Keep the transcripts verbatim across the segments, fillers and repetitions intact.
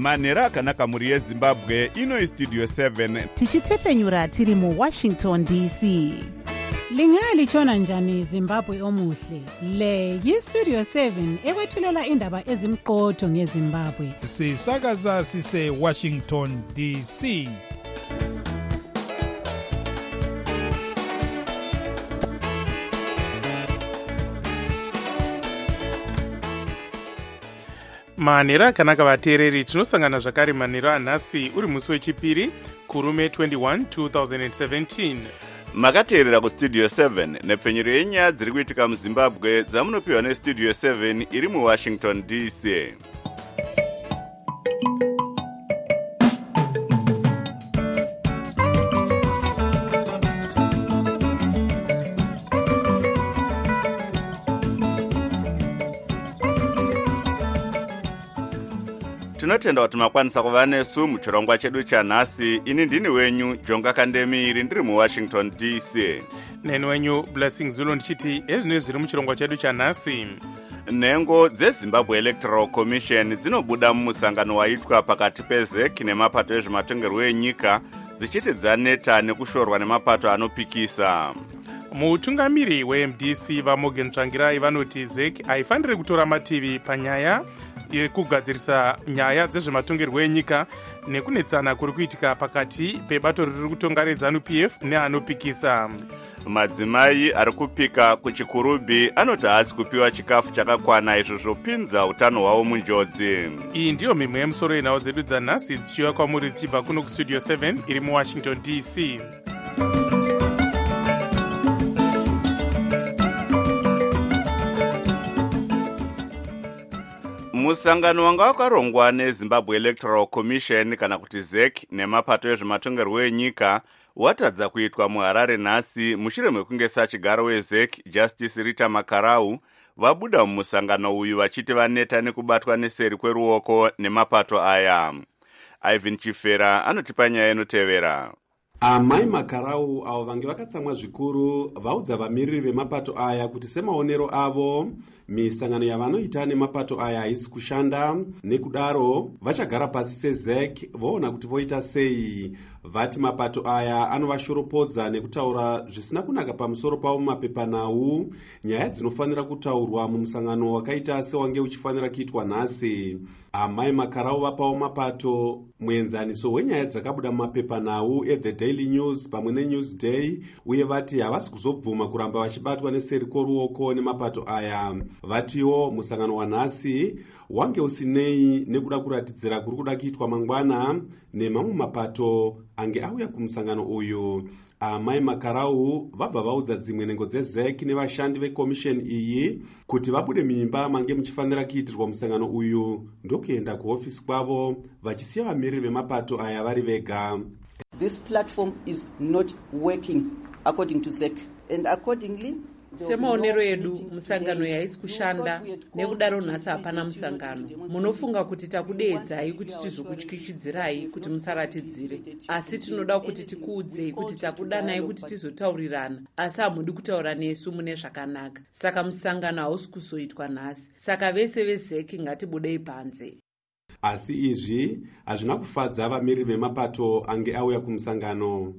manhero akanaka mhuri yezimbabwe. Ino istudio seven tichitefenyura tiri muwashington D C. Lingalitshona njani Zimbabwe omuhle? Le yistudio seven ekwethulela indaba ezimqotho ngeZimbabwe. Sisakaza sise Washington D C. manhero akanaka vateereri, tinosangana zvakare manhero anhasi uri musi wechipiri kurume twenty-one two thousand seventeen. makateerera kustudio seven nepfenyero yenyaya dziri kuitika muzimbabwe dzamunopiwa nestudio seven iri muwashington D C. tinotenda kuti makwanisa kuva nesu muchirongwa chedu chanhasi. ini ndini wenyu Jonga Kandemiri ndiri muwashington D C. neni wenyu Blessing Zulu ndichiti ezvino zviri muchirongwa chedu chanhasi. nhengo dzezimbabwe electoral commission dzinobuda mumusangano waitwa pakati pezek nemapato ezvematongerwo enyika dzichiti dzaneta nekushorwa nemapato anopikisa. mutungamiri we-M D C vaMorgan Tsvangirai vanoti zek haifaniri kutora mativi panyaya yekugadzirisa nyaya dzezvematongerwo enyika nekunetsana kuri kuitika pakati pebato riri kutonga reZANU P F neanopikisa. madzimai ari kupika kuchikurubhi anoti haasi kupiwa chikafu chakakwana izvo zvopinza utano hwavo munjodzi. iyi ndiyo mimwe yemusoro yenhau dzedu dzanhasi dzichiuya kwamuri dzichibva kuno kustudio seven iri muwashington D C. musangano wanga wakarongwa nezimbabwe electoral commission kana kuti zek nemapato ezvematongerwo enyika watadza kuitwa muharare nhasi mushure mekunge sachigaro wezek justice Rita Makarau vabuda mumusangano uyu vachiti vaneta nekubatwa neseri kweruoko nemapato aya. Ivan Chifera anotipa nyaya inotevera. amai Makarau avo vange vakatsamwa zvikuru vaudza vamiriri vemapato aya kuti semaonero avo misangano yavanoita nemapato aya haisi kushanda, nekudaro vachagara pasi sezek voona kuti voita sei. vati mapato aya anovashoropodza nekutaura zvisina kunaka pamusoro pavo mumapepanhau, nyaya dzinofanira kutaurwa mumusangano wakaita sewange uchifanira kuitwa nhasi. amai Makarau vapawo mapato muenzaniso wenyaya dzakabuda mumapepanhau eThe Daily News pamwe neNewsday, uye vati havasi kuzobvuma kuramba vachibatwa neseri kworuoko nemapato aya. vatiwo musangano wanhasi wange usinei nekuda kuratidzira kuri kuda kuitwa mangwana nemamwe mapato ange auya kumusangano uyu. amai Makarau vabva vaudza dzimwe nhengo dzezek nevashandi vekomisheni iyi kuti vabude mimba mange muchifanira kuitirwa musangano uyu ndokuenda kuhofisi kwavo vachisiya vamiriri vemapato aya vari vega. This platform is not working according to zek and accordingly semaonero edu musangano yaisi kushanda, nekudaro nhasi hapana musangano. munofunga kuti takudeedzai kuti tizokutyityidzirai kuti musaratidzire, asi tinoda kuti tikuudzei kuti takudanai kuti tizotaurirana, asi hamudi kutaura nesu mune zvakanaka. saka musangano hausi kuzoitwa nhasi, saka vese vezeki ngatibudei panze. asi izvi hazvina kufadza vamiriri vemapato ange auya kumusangano.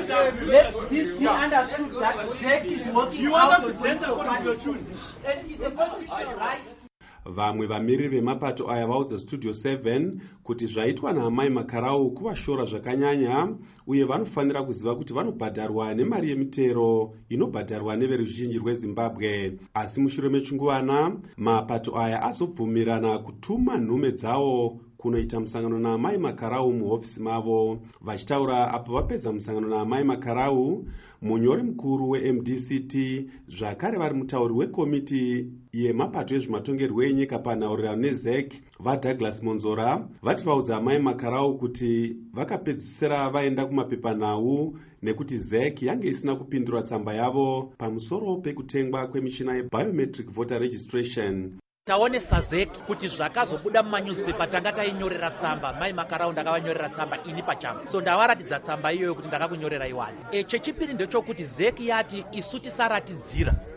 Let this be understood that zek is working out the data according to your tune. And it's a constitutional right. vamwe vamiriri vemapato aya vaudza studio seven kuti zvaitwa naamai Makarau kuvashora zvakanyanya, uye vanofanira kuziva kuti vanobhadharwa nemari yemitero inobhadharwa neveruzhinji rweZimbabwe. asi mushure mechinguvana mapato aya azobvumirana kutuma nhume dzavo kunoita musangano naamai Makarau muhofisi mavo. vachitaura apo vapedza musangano naamai Makarau, munyori mukuru we-M D C T zvakare vari mutauri wekomiti yemapato ezvematongerwo enyika panhaurirano nezek vaDouglas Monzora vati vaudza amai Makarau kuti vakapedzisira vaenda kumapepanhau nekuti zek yange isina kupindura tsamba yavo pamusoro pekutengwa kwemishina yebiometric voter registration. taonesa zek kuti zvakazobuda mumanewspaper tanga tainyorera tsamba. mai Makarau ndakavanyorera tsamba ini pachangu, so ndavaratidza tsamba iyoyo kuti ndakakunyorera iwani. e chechipiri ndechokuti zek yati isu tisaratidzira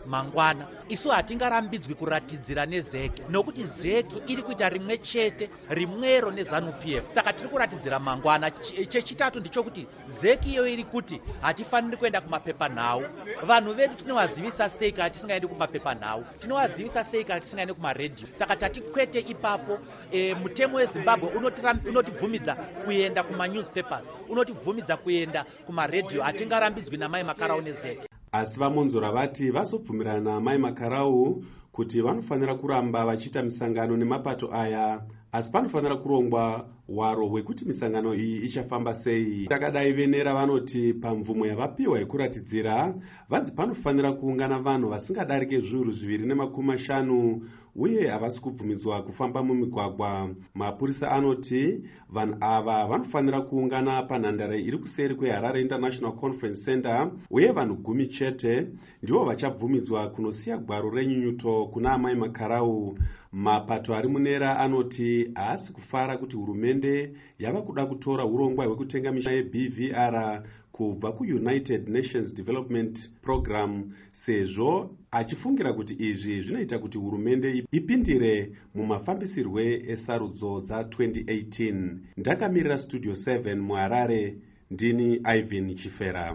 mangwana. Isu hatingarambidzwi kuratidzira nezeki nokuti zeki iri kuita rimwe chete rimwero nezanu P F. Saka tiri kuratidzira mangwana. Chechitatu ndichokuti zeki iyo iri kuti hatifaniri kuenda kumapepanhau. Vanhu vedu tinovazivisa sei kana tisingaendi kumapepanhau, tinovazivisa sei kana tisingaendi kumaredhiyo. Saka tatikwete ipapo e, mutemo weZimbabwe unotibvumidza kuenda kumanewspapers, unotibvumidza kuenda kumaredhiyo. Hatingarambidzwi namai Makarau nezeki. Asi vamonzora vati vazobvumirana namai Makarau kuti vanofanira kuramba vachiita misangano nemapato aya, asi panofanira kurongwa waro wekuti misangano iyi ichafamba sei. Takadai venera vanoti pamvumo yavapiwa yekuratidzira vanzi panofanira kuungana vanhu vasingadarike zviuru zviviri nemakumi mashanu uye havasi kubvumidzwa kufamba mumigwagwa. Mapurisa anoti vanhu ava vanofanira kuungana panhandare iri kuseri kweHarare International Conference Center uye vanhu gumi chete ndivo vachabvumidzwa kunosiya gwaro renyunyuto kuna amai Makarau. Mapato ari munera anoti haasi kufara kuti hurumende yava kuda kutora urongwa hwekutenga mishina yeB V R kubva kuUnited Nations Development Program sezvo achifungira kuti izvi zvinoita kuti hurumende ipindire mumafambisirwe esarudzo dza twenty eighteen. Ndakamirira Studio seven muHarare, ndini Ivan Chifera.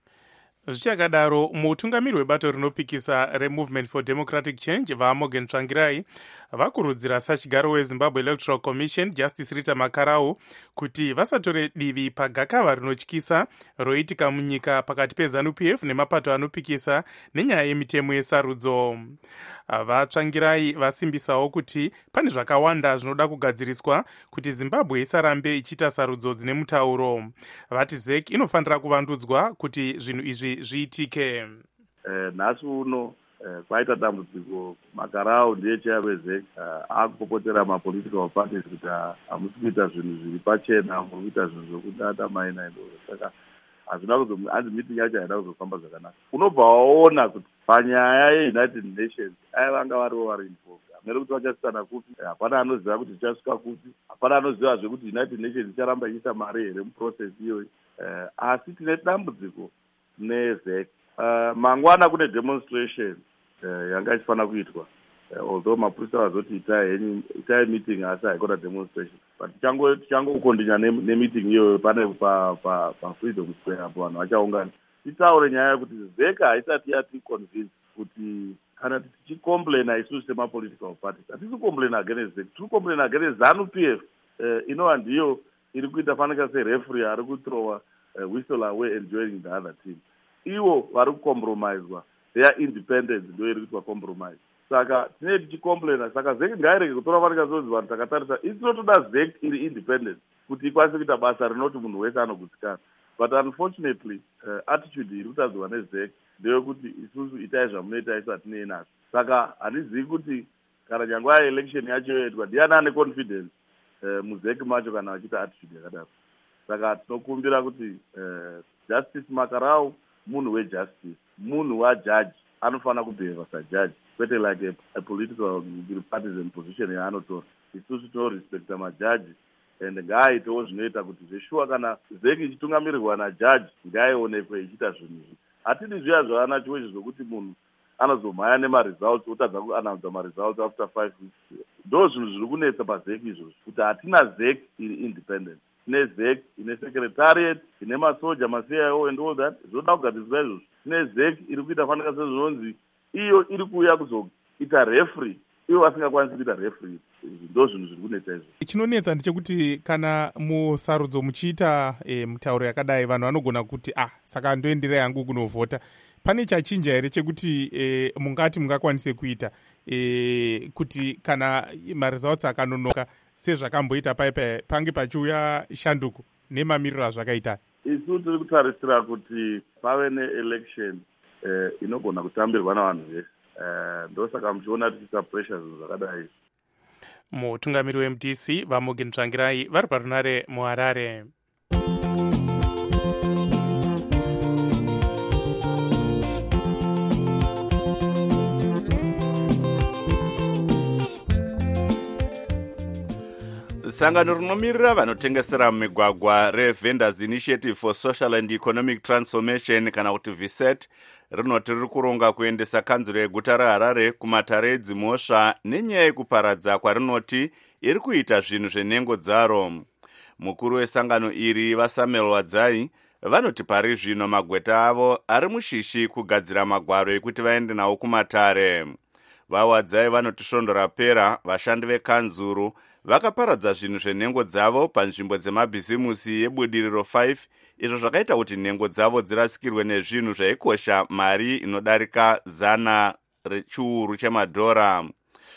Zvichakadaro, mutungamiri webato rinopikisa reMovement for Democratic Change vaMorgan Tsvangirai vakurudzira sachigaro weZimbabwe Electoral Commission Justice Rita Makarau kuti vasatore divi pagakava rinotyisa roitika munyika pakati peZanu P F nemapato anopikisa nenyaya yemitemo yesarudzo. VaTsvangirai vasimbisawo kuti pane zvakawanda zvinoda kugadziriswa kuti Zimbabwe isarambe ichiita sarudzo dzine mutauro. Vati ZEC inofanira kuvandudzwa kuti zvinhu izvi zviitike. Eh, nhasi uno eh, kwaita dambudziko. Makarau ndiye chair weZEC eh, akupopotera mapolitical parties kuti hamusi kuita zvinhu zviri pachena, muri kuita zvinhu zvokudada maina idoro. Saka hazvina kuzo hanzi meeting yacho haida kuzofamba zvakanaka. Unobva waona kuti panyaya yeUnited Nations ai vanga variwo vari involved. Hamene kuti vachasitana kupi, hapana anoziva kuti tichasvika kupi, hapana anoziva zvekuti United Nations icharamba ichiisa mari here muprocess iyoyi. Eh, asi tine dambudziko neZEC. Uh, mangwana kune demonstration uh, yanga ichifanira kuitwa, uh, although mapurisa vazoti itai itai meeting asi haikona demonstration, but tichango tichangokondinya nemeeting iyoyo pane pa pa pa Freedom Square apo vanhu vachaungana titaure nyaya yekuti ZEC haisati yati convince kuti kana tichicomplaina isusu semapolitical parties hatisi kucomplaina against ZEC, tiri kucomplaina against ZANU P F uh, inova ndiyo iri kuita fanika sereferee ari kuthrowa uh, whistle away and joining the other team. Iwo vari kucompromiswa, their independence ndo iri kuitwa compromise. Saka tine tichicomplaina, saka ZEC ngairege kutora fanika zonzi vanhu takatarisa isi tinotoda ZEC iri independent kuti ikwanise kuita basa rinoti munhu wese anogutsikana. But unfortunately uh, attitude iri kutadzwa neZEC ndeyekuti isusu itai zvamunoita isu hatinei nazvo. Saka handizivi kuti kana nyangwe election yacho yoitwa ndiani ane confidence uh, muZEC macho kana vachiita attitude yakadaro. Saka tinokumbira kuti uh, Justice Makarau munhu wejustice, munhu wajaji anofanira kubehava sajaji, kwete like a, a political partisan position yaanotora. Isusu tinorespekta majaji and ngaaitewo zvinoita kuti zveshuwa kana ZEC ichitungamirirwa najaji ngaaionekwe ichiita zvinhu izvi. Hatidi zviya zvavanacho izvi zvokuti munhu anozomhanya nemaresults otadza kuanaudza maresults after five weeks. Ndo zvinhu zviri kunetsa paZEC izvozvo kuti hatina ZEC iri independent. Tine ZEC ine secretariat, ine masoja, ma-C I O and all that. Zvoda kugadziriswa izvozvo. Tine ZEC iri kuita fanika sezvinonzi iyo iri kuuya kuzoita referee, ivo vasingakwanisi kuita referee. Ndo zvinhu zviri kunetsa izvozvo. Chinonetsa ndechekuti kana musarudzo muchiita e, mutauro yakadai vanhu vanogona kuti ah saka ndoenderai hangu kunovhota. Pane chachinja here chekuti e, mungati mungakwanise kuita e, kuti kana maresults akanonoka sezvakamboita paipa pange pachiuya shanduko nemamiriro azvakaita? Isu tiri kutarisira kuti pave neelection eh, inogona kutambirwa navanhu vese. Eh, ndosaka muchiona tichiita pressure zvinhu zvakadai. Mutungamiri weM D C vaMorgan Tsvangirai vari parunare muHarare. Sangano rinomirira vanotengesera mumigwagwa reVendors Initiative for Social and Economic Transformation kana kuti V S E T rinoti riri kuronga kuendesa kanzuro yeguta reharare kumatare edzimhosva nenyaya yekuparadza kwarinoti iri kuita zvinhu zvenhengo dzaro. Mukuru wesangano iri vasamuel wadzai vanoti pari zvino magweta avo ari mushishi kugadzira magwaro ekuti vaende nawo kumatare. Vawadzai vanoti svondo rapera vashandi vekanzuru vakaparadza zvinhu zvenhengo dzavo panzvimbo dzemabhizimusi yebudiriro five, izvo zvakaita kuti nhengo dzavo dzirasikirwe nezvinhu zvaikosha mari inodarika zana rechiuru chemadhora.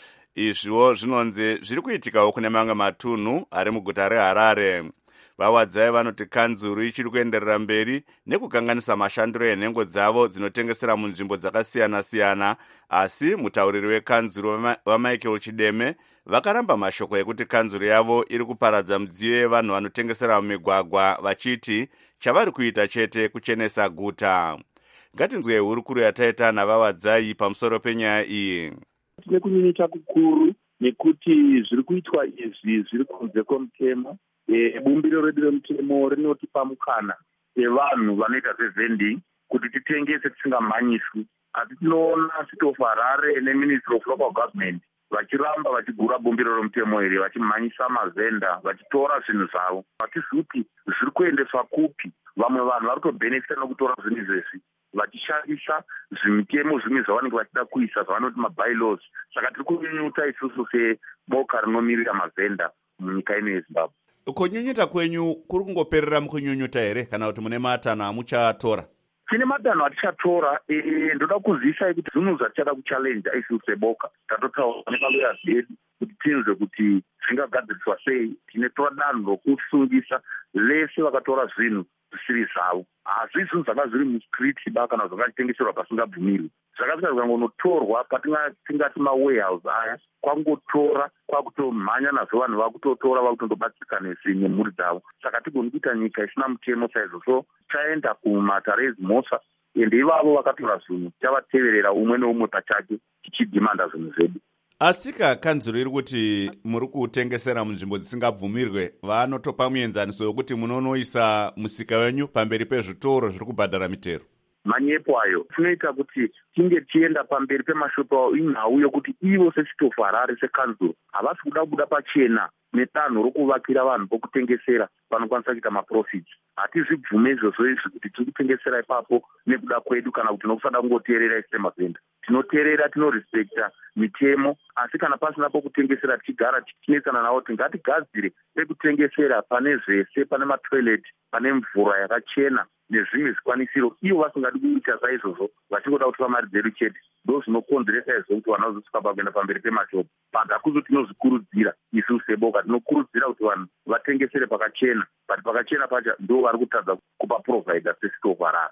Izviwo zvinonzi zviri kuitikawo kune mamwe matunhu ari muguta reharare. Vawadzai vanoti kanzuru ichiri kuenderera mberi nekukanganisa mashandiro enhengo dzavo dzinotengesera munzvimbo dzakasiyana-siyana, asi mutauriri wekanzuru vamichael chideme vakaramba mashoko ekuti kanzuru yavo iri kuparadza midziyo yevanhu vanotengesera mumigwagwa vachiti chavari kuita chete kuchenesa guta. Ngatinzwei hurukuru yataita navawadzai pamusoro penyaya iyi. Tine kunyunyuta kukuru nekuti zviri kuitwa izvi zviri kunze kwemutemo. E, bumbiro redu remutemo rinotipa mukana evanhu vanoita zvezvending kuti titengese tisingamhanyiswi. Asi tinoona City of Harare neMinistry of Local Government vachiramba vachigura bumbiro remutemo iri, vachimhanyisa mazenda, vachitora zvinhu zvavo. Vatizivi kuti zviri kuendeswa kupi. Vamwe vanhu vari kutobenefita nokutora zvinhu izvezvi vachishandisa zvimitemo zvimwe zvavanenge vachida kuisa zvavanoti mabylaws. Saka tiri kunyunyuta isusu seboka rinomirira mazenda munyika ino yeZimbabwe. Kunyunyuta kwenyu kuri kungoperera mukunyunyuta here kana kuti mune matanho amuchatora? Tine matanho atichatora. E, ndoda kuzivisai kuti zvinhu zvatichada kuchallenja isusu seboka tatotaura nepaloyers vedu kuti tinzwe kuti zvingagadziriswa sei. Tine tora danho rokusungisa vese vakatora zvinhu zvisiri zvavo. Hazvi zvinhu zvanga zviri muskriti ba kana zvakachitengeserwa pasingabvumirwi. Zvakasvika zvikangonotorwa patingati mawarehouse aya, kwangotora kwakutomhanya nazvo vanhu vakutotora vakutondobatsirika nezvinhu nemhuri dzavo. Saka tigoni kuita nyika isina mutemo saizvo. So chaenda kumatare edzimhosva ende ivavo vakatora zvinhu chavateverera umwe neumwe pachake tichidhimanda zvinhu zvedu. Asika kanzuro iri kuti muri kutengesera munzvimbo dzisingabvumirwe, vanotopa muenzaniso wekuti munonoisa musika wenyu pamberi pezvitoro zviri kubhadhara mitero. Manyepo ayo tinoita kuti tinge tienda pamberi pemashopu avo inhau yokuti ivo seCity of Harare sekanzuro havasi kuda kubuda pachena nedanho rokuvakira vanhu pokutengesera panokwanisa kuita maprofits. Hatizvibvume izvozvo izvi kuti tiri kutengesera ipapo nekuda kwedu kana kuti nokusada kungoteerera isi semazenda. Tinoteerera, tinorespekta mitemo, asi kana pasina pokutengesera tichigara tichinetsana navo kuti ngatigadzire pekutengesera pane zvese, pane matoilet, pane mvura yakachena nezvimwe zvikwanisiro. Ivo vasingadi kuita saizvozvo vachingoda kutora mari dzedu chete, ndo zvinokonzeresa izvo kuti vanhu vazosvika kuenda pamberi pemashopu. Pakakuzo tinozvikurudzira isusu seboka, tinokurudzira kuti vanhu vatengesere pakachena, but pakachena pacho ndo vari kutadza kupa provider seCity of Harare.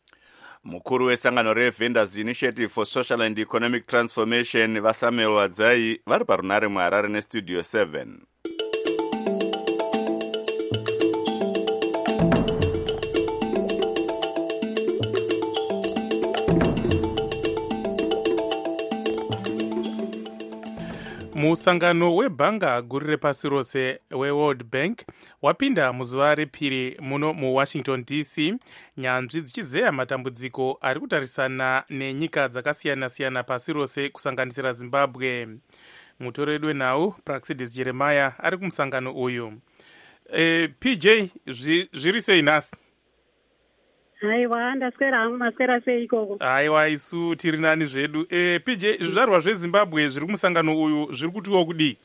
Mukuru wesangano reVendors Initiative for Social and Economic Transformation vasamuel wadzai vari parunare muHarare nestudio seven. Musangano webhanga guru repasi rose weWorld Bank wapinda muzuva repiri muno muWashington D C, nyanzvi dzichizeya matambudziko ari kutarisana nenyika dzakasiyana-siyana pasi rose kusanganisira Zimbabwe. Mutoredu wenhau Praxidis Jeremiah ari kumusangano uyu. E, P J zviri sei nhasi? Haiwa, ndaswera hangu, maswera sei ikoko? Haiwa, isu tiri nani zvedu. E, P J, zvizvarwa zveZimbabwe zviri kumusangano uyu zviri kutiwo kudii?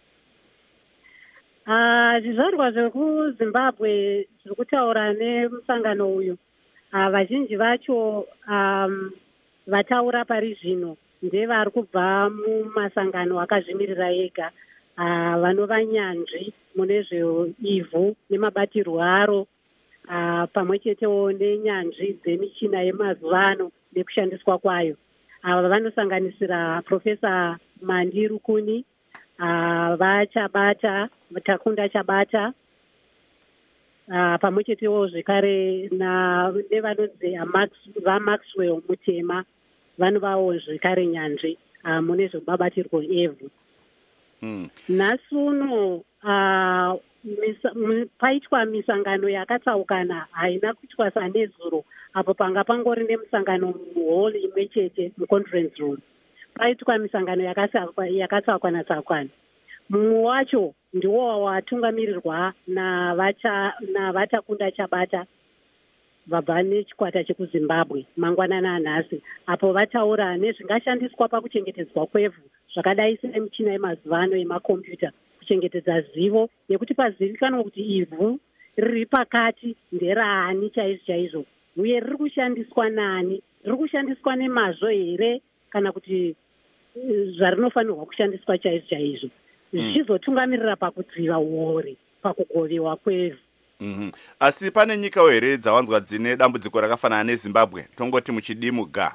Ah, zvizvarwa zvekuZimbabwe zviri kutaura nemusangano uyu. Ah, vazhinji vacho um, vataura pari zvino ndevari kubva mumasangano akazvimirira ega, ah, vanova nyanzvi mune zveivhu nemabatirwo aro. Uh, pamwe chetewo nenyanzvi dzemichina yemazuva ano nekushandiswa kwayo. Ava uh, vanosanganisira Profesa Mandi Rukuni, uh, vaChabata, Takunda Chabata, uh, pamwe chetewo zvekare na nevanonzi vaMaxwell Mutema vanovawo zvekare nyanzvi uh, mune zvebabatirwo evhu. Mm. Nhasi uno uh, misa, m, paitwa misangano yakatsaukana haina kuitwa sanezuro apo panga pangori nemusangano muhall imwe chete muconference room. Paitwa misangano yakatsaukana tsaukana. Mumwe wacho ndiwo watungamirirwa navatakunda Chabata vabva nechikwata chekuzimbabwe mangwanana anhasi, apo vataura nezvingashandiswa pakuchengetedzwa kwevhu zvakadai semichina yemazuva ano yemakombiyuta kuchengetedza zivo, nekuti pazivikanwa kuti ivhu riri pakati nderaani chaizvo chaizvo, uye riri kushandiswa nani, riri kushandiswa nemazvo here kana kuti zvarinofanirwa kushandiswa chaizvo chaizvo, zvichizotungamirira pakudziva uori pakugovewa kwevhu. Mm-hmm. Asi pane nyikawo here dzawanzwa dzine dambudziko rakafanana neZimbabwe, tongoti muchidimuga?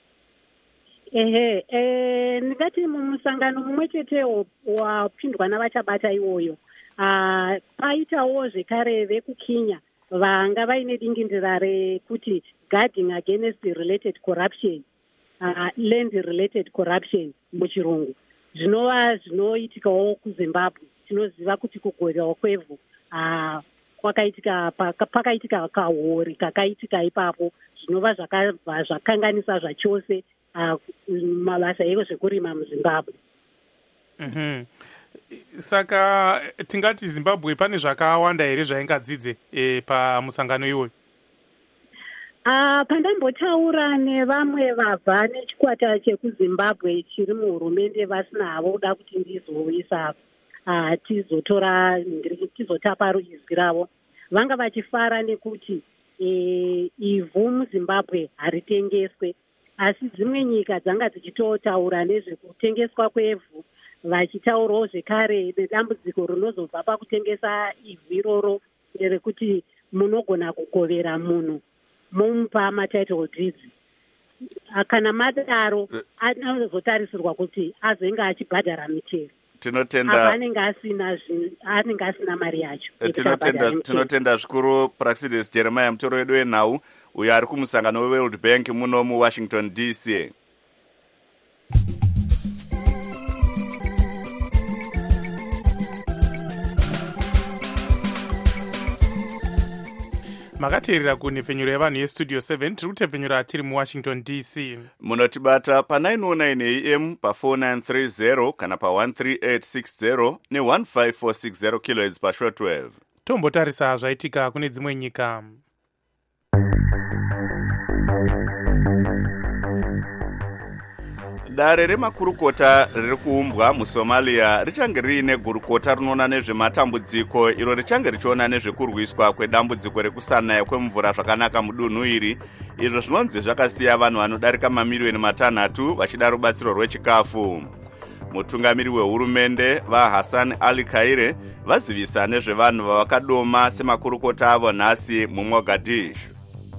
Ehe, eh, ndingati mumusangano mumwe chetewo wapindwa navachabata iwoyo. Ah, paitawo zvekare vekuKenya vanga vaine dingindira rekuti guarding against related corruption, uh, land related corruption muchirungu. Zvinova zvinoitikawo kuZimbabwe. Tinoziva kuti kugovewa kwevhu uh, kwakaitika pakaitika kahori kakaitika ipapo, zvinova zvakabva zvakanganisa zvachose uh, mabasa ezvekurima muZimbabwe. Mm-hmm. Saka tingati Zimbabwe pane zvakawanda here zvaingadzidze e, pamusangano iwoyo? Uh, pandambotaura nevamwe vabva nechikwata chekuZimbabwe chiri muhurumende vasina havo kuda kuti ndizoisa uh, tizotora tizotapa ruizwi ravo, vanga vachifara nekuti e, ivhu muZimbabwe haritengeswe, asi dzimwe nyika dzanga dzichitotaura nezvekutengeswa kwevhu, vachitaurawo zvekare nedambudziko rinozobva pakutengesa ivhu iroro rekuti munogona kugovera munhu mumupa matitle deeds. Kana madaro anozotarisirwa kuti azenge achibhadhara michero. Tinotenda anenge asina anenge asina mari yacho. Tinotenda tinotenda zvikuru Praxidis Jeremiah, mutoro wedu wenhau uyo ari kumusangano weWorld Bank muno muWashington D C. Makateerera kunhepfenyuro yevanhu yestudio seven, tiri kutepfenyura tiri muWashington D C. Munotibata pa nine oh nine A M, pa four nine three zero kana pa one three eight six zero ne one five four six zero kilohertz pa shortwave. Tombotarisa zvaitika kune dzimwe nyika. Dare remakurukota riri kuumbwa muSomalia richange riine gurukota rinoona nezvematambudziko iro richange richiona nezvekurwiswa kwedambudziko rekusanaya kwemvura zvakanaka mudunhu iri, izvo zvinonzi zvakasiya vanhu vanodarika mamiriyoni matanhatu vachida rubatsiro rwechikafu. Mutungamiri wehurumende vaHassan Ali Kaire vazivisa nezvevanhu vavakadoma semakurukota avo nhasi muMogadishu.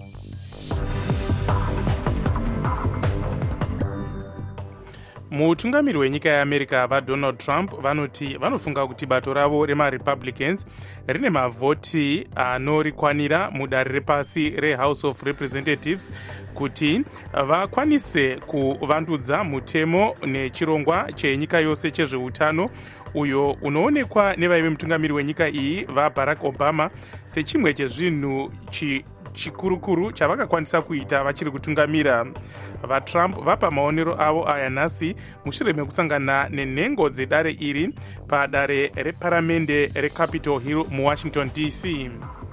Mutungamiri wenyika yeAmerica vaDonald Trump vanoti vanofunga kuti bato ravo remaRepublicans rine mavhoti anorikwanira mudare repasi reHouse of Representatives kuti vakwanise kuvandudza mutemo nechirongwa chenyika yose chezveutano uyo unoonekwa nevaive mutungamiri wenyika iyi vaBarack Obama sechimwe chezvinhu chi chikurukuru chavakakwanisa kuita vachiri kutungamira. VaTrump vapa maonero avo aya nhasi mushure mekusangana nenhengo dzedare iri padare reparamende reCapitol Hill muWashington D C.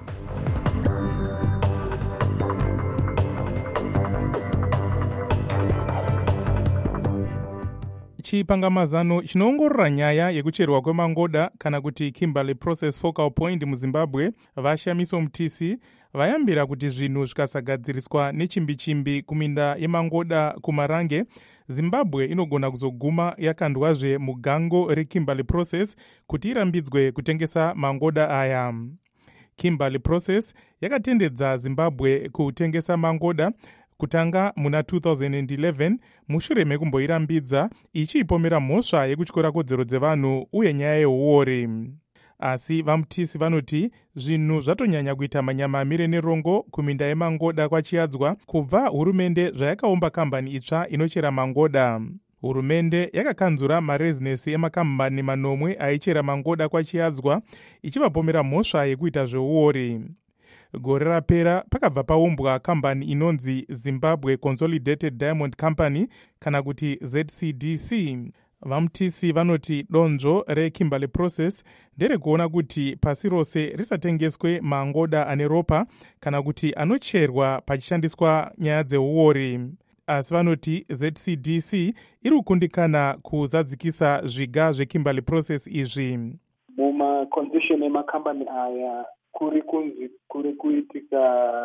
Chipangamazano chinoongorora nyaya yekucherwa kwemangoda kana kuti Kimberley Process Focal Point muZimbabwe vaShamiso Mtisi vayambira kuti zvinhu zvikasagadziriswa nechimbi-chimbi kuminda yemangoda kumarange, Zimbabwe inogona kuzoguma yakandwazve mugango reKimberley Process kuti irambidzwe kutengesa mangoda aya. Kimberley Process yakatendedza Zimbabwe kutengesa mangoda kutanga muna two thousand eleven mushure mekumboirambidza ichiipomera mhosva yekutyora kodzero dzevanhu uye nyaya yeuori. Asi vaMutisi vanoti zvinhu zvatonyanya kuita manyama amire nerongo kuminda yemangoda kwachiadzwa kubva hurumende zvayakaumba kambani itsva inochera mangoda. hurumende yakakanzura marezinesi emakambani manomwe aichera mangoda kwachiyadzwa ichivapomera mhosva yekuita zveuori. Gore rapera pakabva paumbwa kambani inonzi Zimbabwe Consolidated Diamond Company kana kuti Z C D C. Vamutisi vanoti donzvo reKimberley Process nderekuona kuti pasi rose risatengeswe mangoda ane ropa kana kuti anocherwa pachishandiswa nyaya dzeuori. Asi vanoti Z C D C iri kukundikana kuzadzikisa zviga zveKimberley Process izvi. Mumacondition emakambani aya kuri kunzi kuri kuitika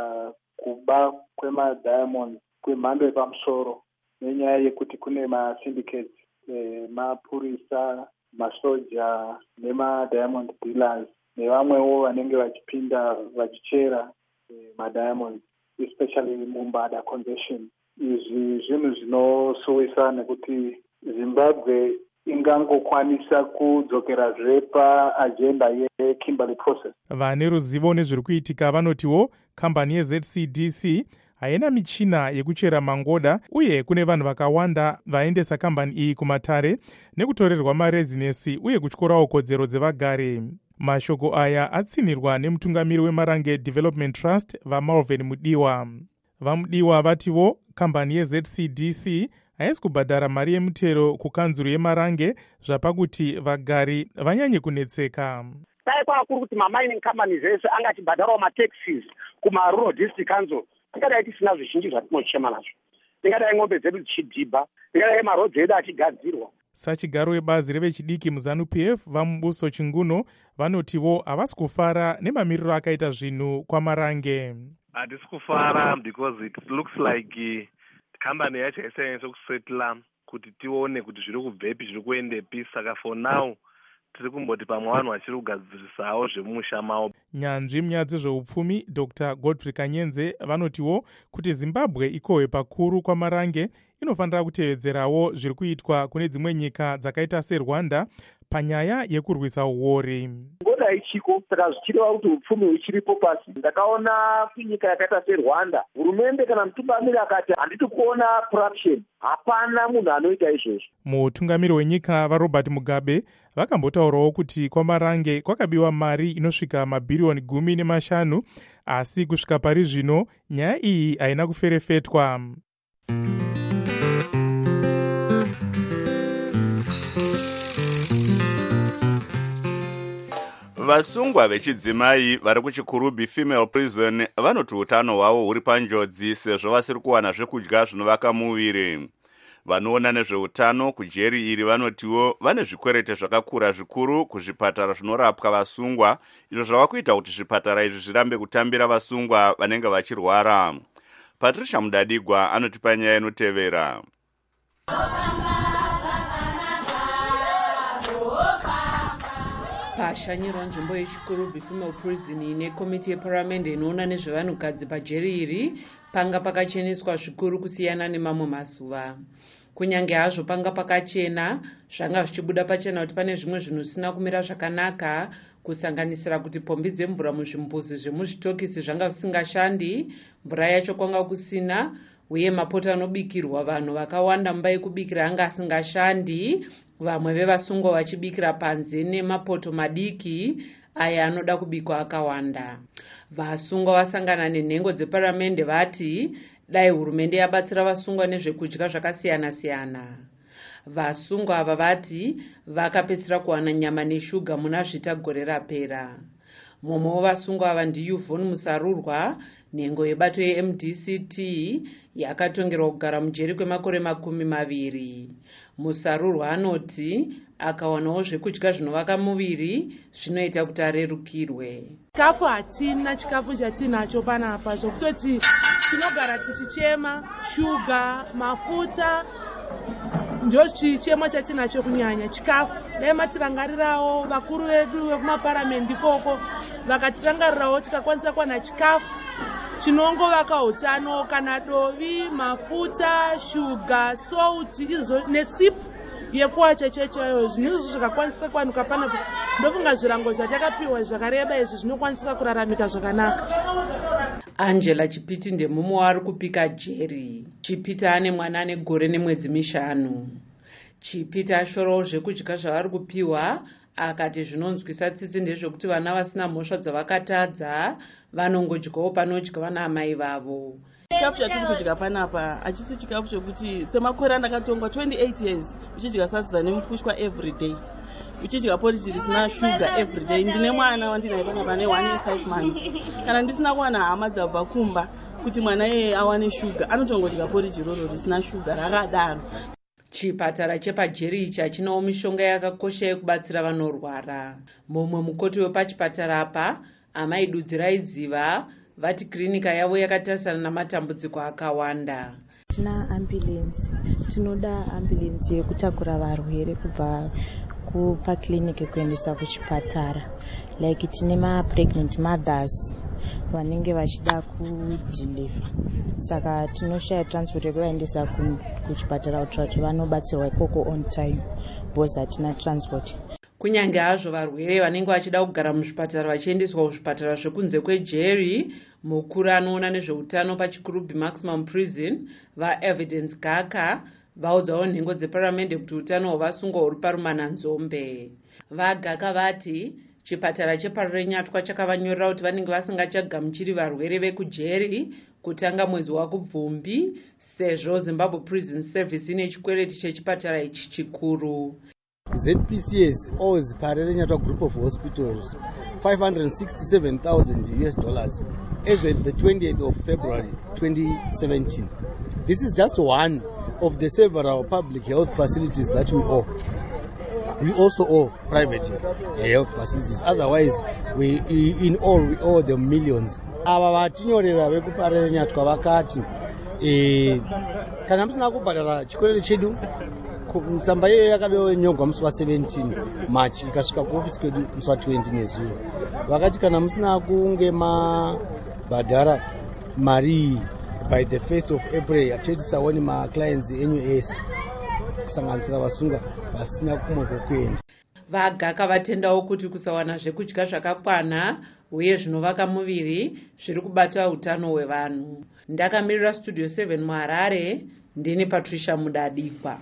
kuba kwemadiamond kwemhando yepamusoro nenyaya yekuti kune masyndicates eh, mapurisa, masoja nemadiamond dealers nevamwewo vanenge vachipinda vachichera eh, madiamond especially mumbada congestion. Izvi zvinhu zvinosowesa nekuti Zimbabwe ingangokwanisa kudzokerazve paagenda yeKimberley Process. Vane ruzivo nezviri kuitika vanotiwo kambani yeZ C D C haina michina yekuchera mangoda uye kune vanhu vakawanda vaendesa kambani iyi kumatare nekutorerwa marezinesi uye kutyorawo kodzero dzevagare. Mashoko aya atsinirwa nemutungamiri weMarange Development Trust vaMalvin Mudiwa. Vamudiwa vatiwo kambani yeZ C D C haisi kubhadhara mari yemutero kukanzuru yeMarange zvapakuti vagari vanyanye kunetseka. Dai kwava kuri kuti mamining companies ese anga achibhadharawo mataxes kumarural district council, tingadai tisina zvizhinji zvatinochema nazvo. Tingadai ng'ombe dzedu dzichidhibha, tingadai marodzi edu achigadzirwa. Sachigaro webazi revechidiki muZANU-P F vaMubuso Chinguno vanotiwo havasi kufara nemamiriro akaita zvinhu kwaMarange. Hatisi kufara because it looks like uh, kambani yacho yaisanyanyisa kusetla kuti tione kuti zviri kubvepi zviri kuendepi, saka for now tiri kumboti pamwe vanhu vachiri kugadzirisawo zvemumusha mavo. Nyanzvi munyaya dzezveupfumi Doctor Godfrey Kanyenze vanotiwo kuti Zimbabwe ikohwe pakuru kwaMarange inofanira kutevedzerawo zviri kuitwa kune dzimwe nyika dzakaita seRwanda panyaya yekurwisa uori. Ngoda ichiko saka zvichireva kuti upfumi huchiripo pasi. Ndakaona kunyika yakaita seRwanda hurumende kana mutungamiri akati handiti kuona corruption, hapana munhu anoita izvozvo. Mutungamiri wenyika vaRobert Mugabe vakambotaurawo kuti kwaMarange kwakabiwa mari inosvika mabhiriyoni gumi nemashanu, asi kusvika pari zvino nyaya iyi haina kuferefetwa. Vasungwa vechidzimai vari kuchiKurubi Female Prison vanoti utano hwavo huri panjodzi sezvo vasiri kuwana zvekudya zvinovaka muviri. Vanoona nezveutano kujeri iri vanotiwo vane zvikwerete zvakakura zvikuru kuzvipatara zvinorapwa vasungwa, izvo zvava kuita kuti zvipatara izvi zvirambe kutambira vasungwa vanenge vachirwara. Patricia Mudadigwa anotipa nyaya inotevera. Pashanyiro nzvimbo yechiKurubi Female Prison ine komiti yeparamende inoona nezvevanhukadzi pajeri iri panga pakacheneswa zvikuru kusiyana nemamwe mazuva. Kunyange hazvo panga pakachena, zvanga zvichibuda pachena kuti pane zvimwe zvinhu zvisina kumira zvakanaka, kusanganisira kuti pombi dzemvura muzvimbuzi zvemuzvitokisi zvanga zvisingashandi, mvura yacho kwanga kusina, uye mapoto anobikirwa vanhu vakawanda mumba yekubikira anga asingashandi, vamwe vevasungwa vachibikira panze nemapoto madiki aya anoda kubikwa akawanda. Vasungwa vasangana nenhengo dzeparamende vati dai hurumende yabatsira vasungwa nezvekudya zvakasiyana siyana. Vasungwa ava vati vakapedzisira kuwana nyama neshuga muna zvita gore rapera. Mumwe wevasungwa ava ndiYvonne Musarurwa, nhengo yebato yeM D C T yakatongerwa kugara mujeri kwemakore makumi maviri. Musarurwa anoti akawanawo zvekudya zvinovaka muviri zvinoita kuti arerukirwe. Chikafu hatina, chikafu chatinacho panapa zvokutoti tinogara tichichema shuga, mafuta ndio chichemo chatinacho kunyanya chikafu. Dai matirangarirawo vakuru vedu vekumaparamende ikoko vakatirangarirawo tikakwanisa kuwana chikafu chinongovaka utano kana dovi, mafuta, shuga, salt, izvo nesipu yekuwa chechecheyo. Zvinhu zvakakwanisika kwanuka panapo ndofunga zvirango zvatakapiwa zvakareba izvi zvinokwanisika kuraramika zvakanaka. Angela Chipiti ndemumwe wari kupika jeri. Chipiti ane mwana ane gore nemwedzi mishanu. Chipita shoro zvekudya zvavari kupiwa akati zvinonzwisa tsitsi ndezvekuti vana vasina mhosva dzavakatadza vanongodyawo panodya vana amai vavo. Chikafu chatiri kudya panapa hachisi chikafu chokuti semakore andakatongwa twenty-eight years uchidya sadza nemufushwa every day, uchidya porridge risina sugar every day. Ndine mwana wandinaye panapa ne one year five months. Kana ndisina kuwana hama dzabva kumba kuti mwana yeye awane sugar, anotongodya porridge roro risina sugar rakadaro. Chipatara chepajeri ichi hachinawo mishonga yakakosha yekubatsira vanorwara. Mumwe mukoti wepachipatara apa, amai Dudzirai Dziva, vati klinika yavo yakatarisana namatambudziko akawanda. Tina ambulance, tinoda ambulance yekutakura varwere kubva kupakliniki kuendesa kuchipatara. Like tine ma pregnant mothers vanenge vachida kudhiliva, saka tinoshaya transport yekuvaendesa kuchipatara kuti vanobatsirwa ikoko on time because hatina transport. Kunyange hazvo varwere vanenge vachida kugara muzvipatara vachiendeswa kuzvipatara zvekunze kweJerry, mukuru anoona nezveutano pachikurubhi Maximum Prison vaEvidence Gaka vaudzawo nhengo dzeparamende kuti utano hwavasungwa huri parumananzombe. VaGaka vati chipatara cheparurenyatwa chakavanyorera kuti vanenge vasingachagamuchiri varwere vekuJerry kutanga mwezi waKubvumbi sezvo Zimbabwe Prison Service ine chikwereti chechipatara ichi chikuru. Z P C S owes Parerenyatwa Group of Hospitals five hundred sixty-seven thousand U S dollars as of the twentieth of February twenty seventeen. This is just one of the several public health facilities that we owe. We also owe private health facilities. Otherwise, we in all we owe them millions. Ava vatinyorera vekuparerenyatwa vakati eh kana musina kubhadhara chikwereti chedu, tsamba iyoyo yakabenyogwa musi wa seventeen March ikasvika kuofisi kwedu musi wa twenty nezuro. Vakati kana musina kunge mabhadhara mari by the first of April ateti saoni ma clients enyu ese kusanganisira vasungwa vasina kumwe kwekuenda. VaGaka vatendawo kuti kusawana zvekudya zvakakwana uye zvinovaka muviri zviri kubata utano hwevanhu. Ndakamirira Studio seven muHarare, ndini Patricia Mudadikwa.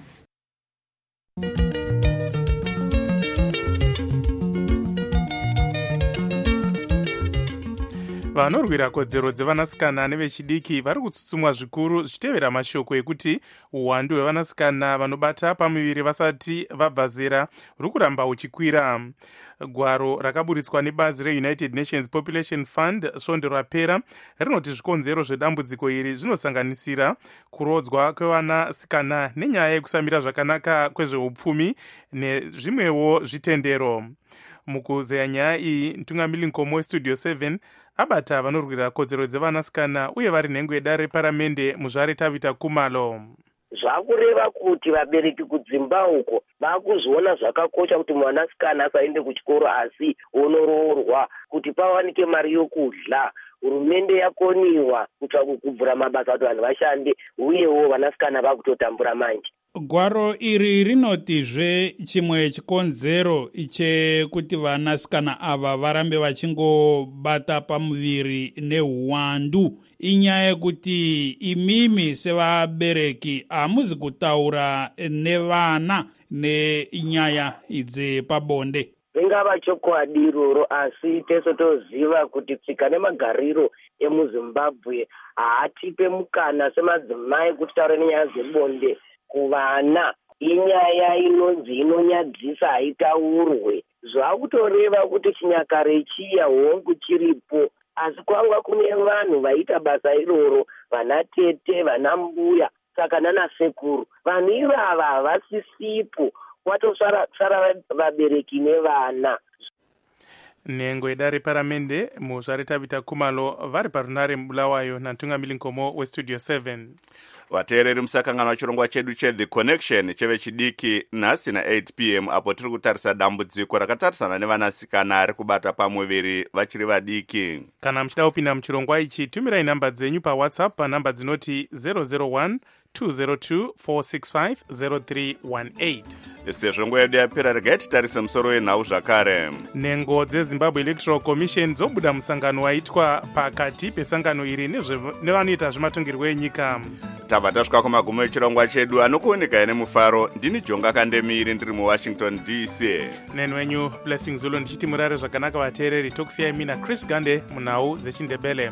Vanorwira kodzero dzevanasikana nevechidiki vari kutsutsumwa zvikuru zvichitevera mashoko ekuti uwandu hwevanasikana vanobata pamuviri vasati vabva zera ruri kuramba uchikwira. Gwaro rakaburitswa nebazi reUnited Nations Population Fund svondo rapera rinoti zvikonzero zvedambudziko iri zvinosanganisira kurodzwa kwevanasikana nenyaya yekusamira zvakanaka kwezveupfumi nezvimwewo zvitendero. Mukuzeya nyaya iyi, Mtungamiri Nkomo weStudio seven abata vanorwira kodzero dzevanasikana uye vari nhengo yedare reparamende muzvare Tabita Kumalo. Zvakureva kuti vabereki kudzimba uko vakuzviona zvakakosha kuti mwanasikana asaende kuchikoro asi onoroorwa kuti pawanike mari yokudla. Hurumende yakoniwa kutsvaka kubvura mabasa kuti vanhu vashande uyewo vanasikana vakutotambura manje. Gwaro iri rinotizve chimwe chikonzero chekuti vanasikana ava varambe vachingobata pamuviri neuwandu inyaya yekuti imimi sevabereki hamuzi kutaura nevana nenyaya idzi pabonde. Ringava chokwadi iroro, asi teso toziva kuti tsika nemagariro emuZimbabwe haatipe mukana semadzimai kuti taure nenyaya dzebonde kuvana. Inyaya inonzi inonyadzisa haitaurwe. Zvakutoreva kuti chinyakare chiya hongu chiripo, asi kwanga kune vanhu vaita basa iroro, vana tete, vana mbuya, saka nana sekuru. Vanhu ivava havasisipo, watosara vabereki nevana. Nhengo yedare reparamende muzvare Tabita Kumalo vari parunare Bulawayo naMtungamiri Nkomo weStudio seven. Vateereri musakangana wachirongwa chedu cheThe Connection chevechidiki nhasi na eight p m apo tiri kutarisa dambudziko rakatarisana nevanasikana ari kubata pamuviri vachiri vadiki. Kana muchida kupinda muchirongwa ichi, tumirai namba dzenyu paWhatsApp panamba dzinoti zero zero one two zero two four six five zero three one eight. sezvo nguva yedu yapera regai titarise musoro wenhau zvakare. Nhengo dzezimbabwe electoral commission dzobuda musangano waitwa pakati pesangano iri nevanoita zvematongerwo enyika. tabva tasvika kumagumo echirongwa chedu anokuoneka nemufaro. ndini jonga kandemiri ndiri muwashington D C. neni wenyu blessing zulu ndichiti murare zvakanaka vateereri. tokusiyai mina Chris Gande munhau dzechindebele.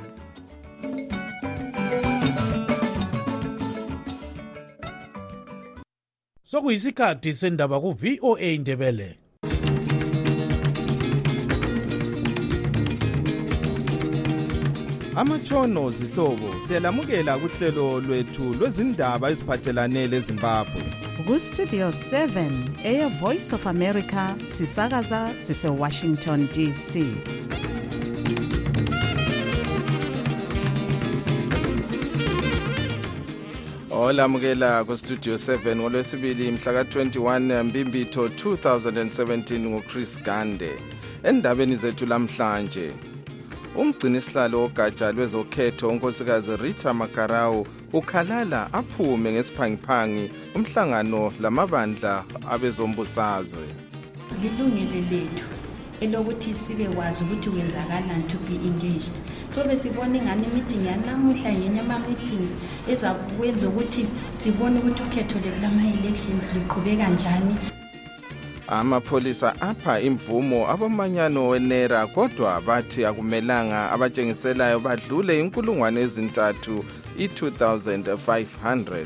sokuyisikhathi sendaba ku-V O A Ndebele. Amatshono zihlobo siyalamukela kuhlelo lwethu lwezindaba eziphathelane leZimbabwe. Ku-Studio seven eya Voice of America sisakaza sise Washington D C. Olamukela ku-Studio seven ngolwesibili mhla ka twenty-one Mbimbitho two thousand seventeen nguChris Gande. Endabeni zethu lamhlanje, umgcinisihlalo ogatsha lwezokhetho unkosikazi Rita Makarau ukhalala aphume ngesiphangiphangi umhlangano lamabandla abezombusazwe. Lilungile lethu elokuthi sibe kwazi ukuthi kwenzakalani to be engaged. So besibone ngani meeting yanamuhla ngenye ama meetings ezakwenza ukuthi sibone ukuthi ukhetho lekulama elections luqhubeka kanjani. Amapholisa apha imvumo abamanyano wenera kodwa bathi akumelanga abatshengiselayo badlule inkulungwane ezintathu i two thousand five hundred.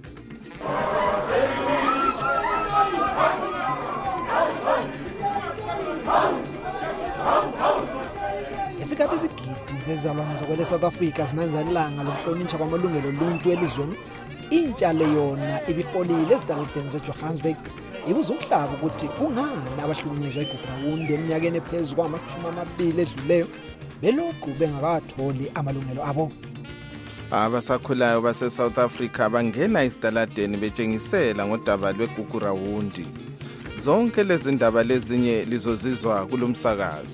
Isikhathi isigidi sezabana zakwele South Africa zinanzalanga lokuhlonishwa kwamalungelo oluntu elizweni, intsha le yona ibifolile ezidalideni zeJohannesburg ibuza umhlaba ukuthi kungani abahlukunyezwa igugrawundi eminyakeni ephezulu kwamashumi amabili edluleyo belokhu bengakatholi amalungelo abo. Abasakhulayo base South Africa bangena isidaladeni betshengisela ngodaba lwegugrawundi. Zonke lezi ndaba lezinye lizozizwa kulomsakazo.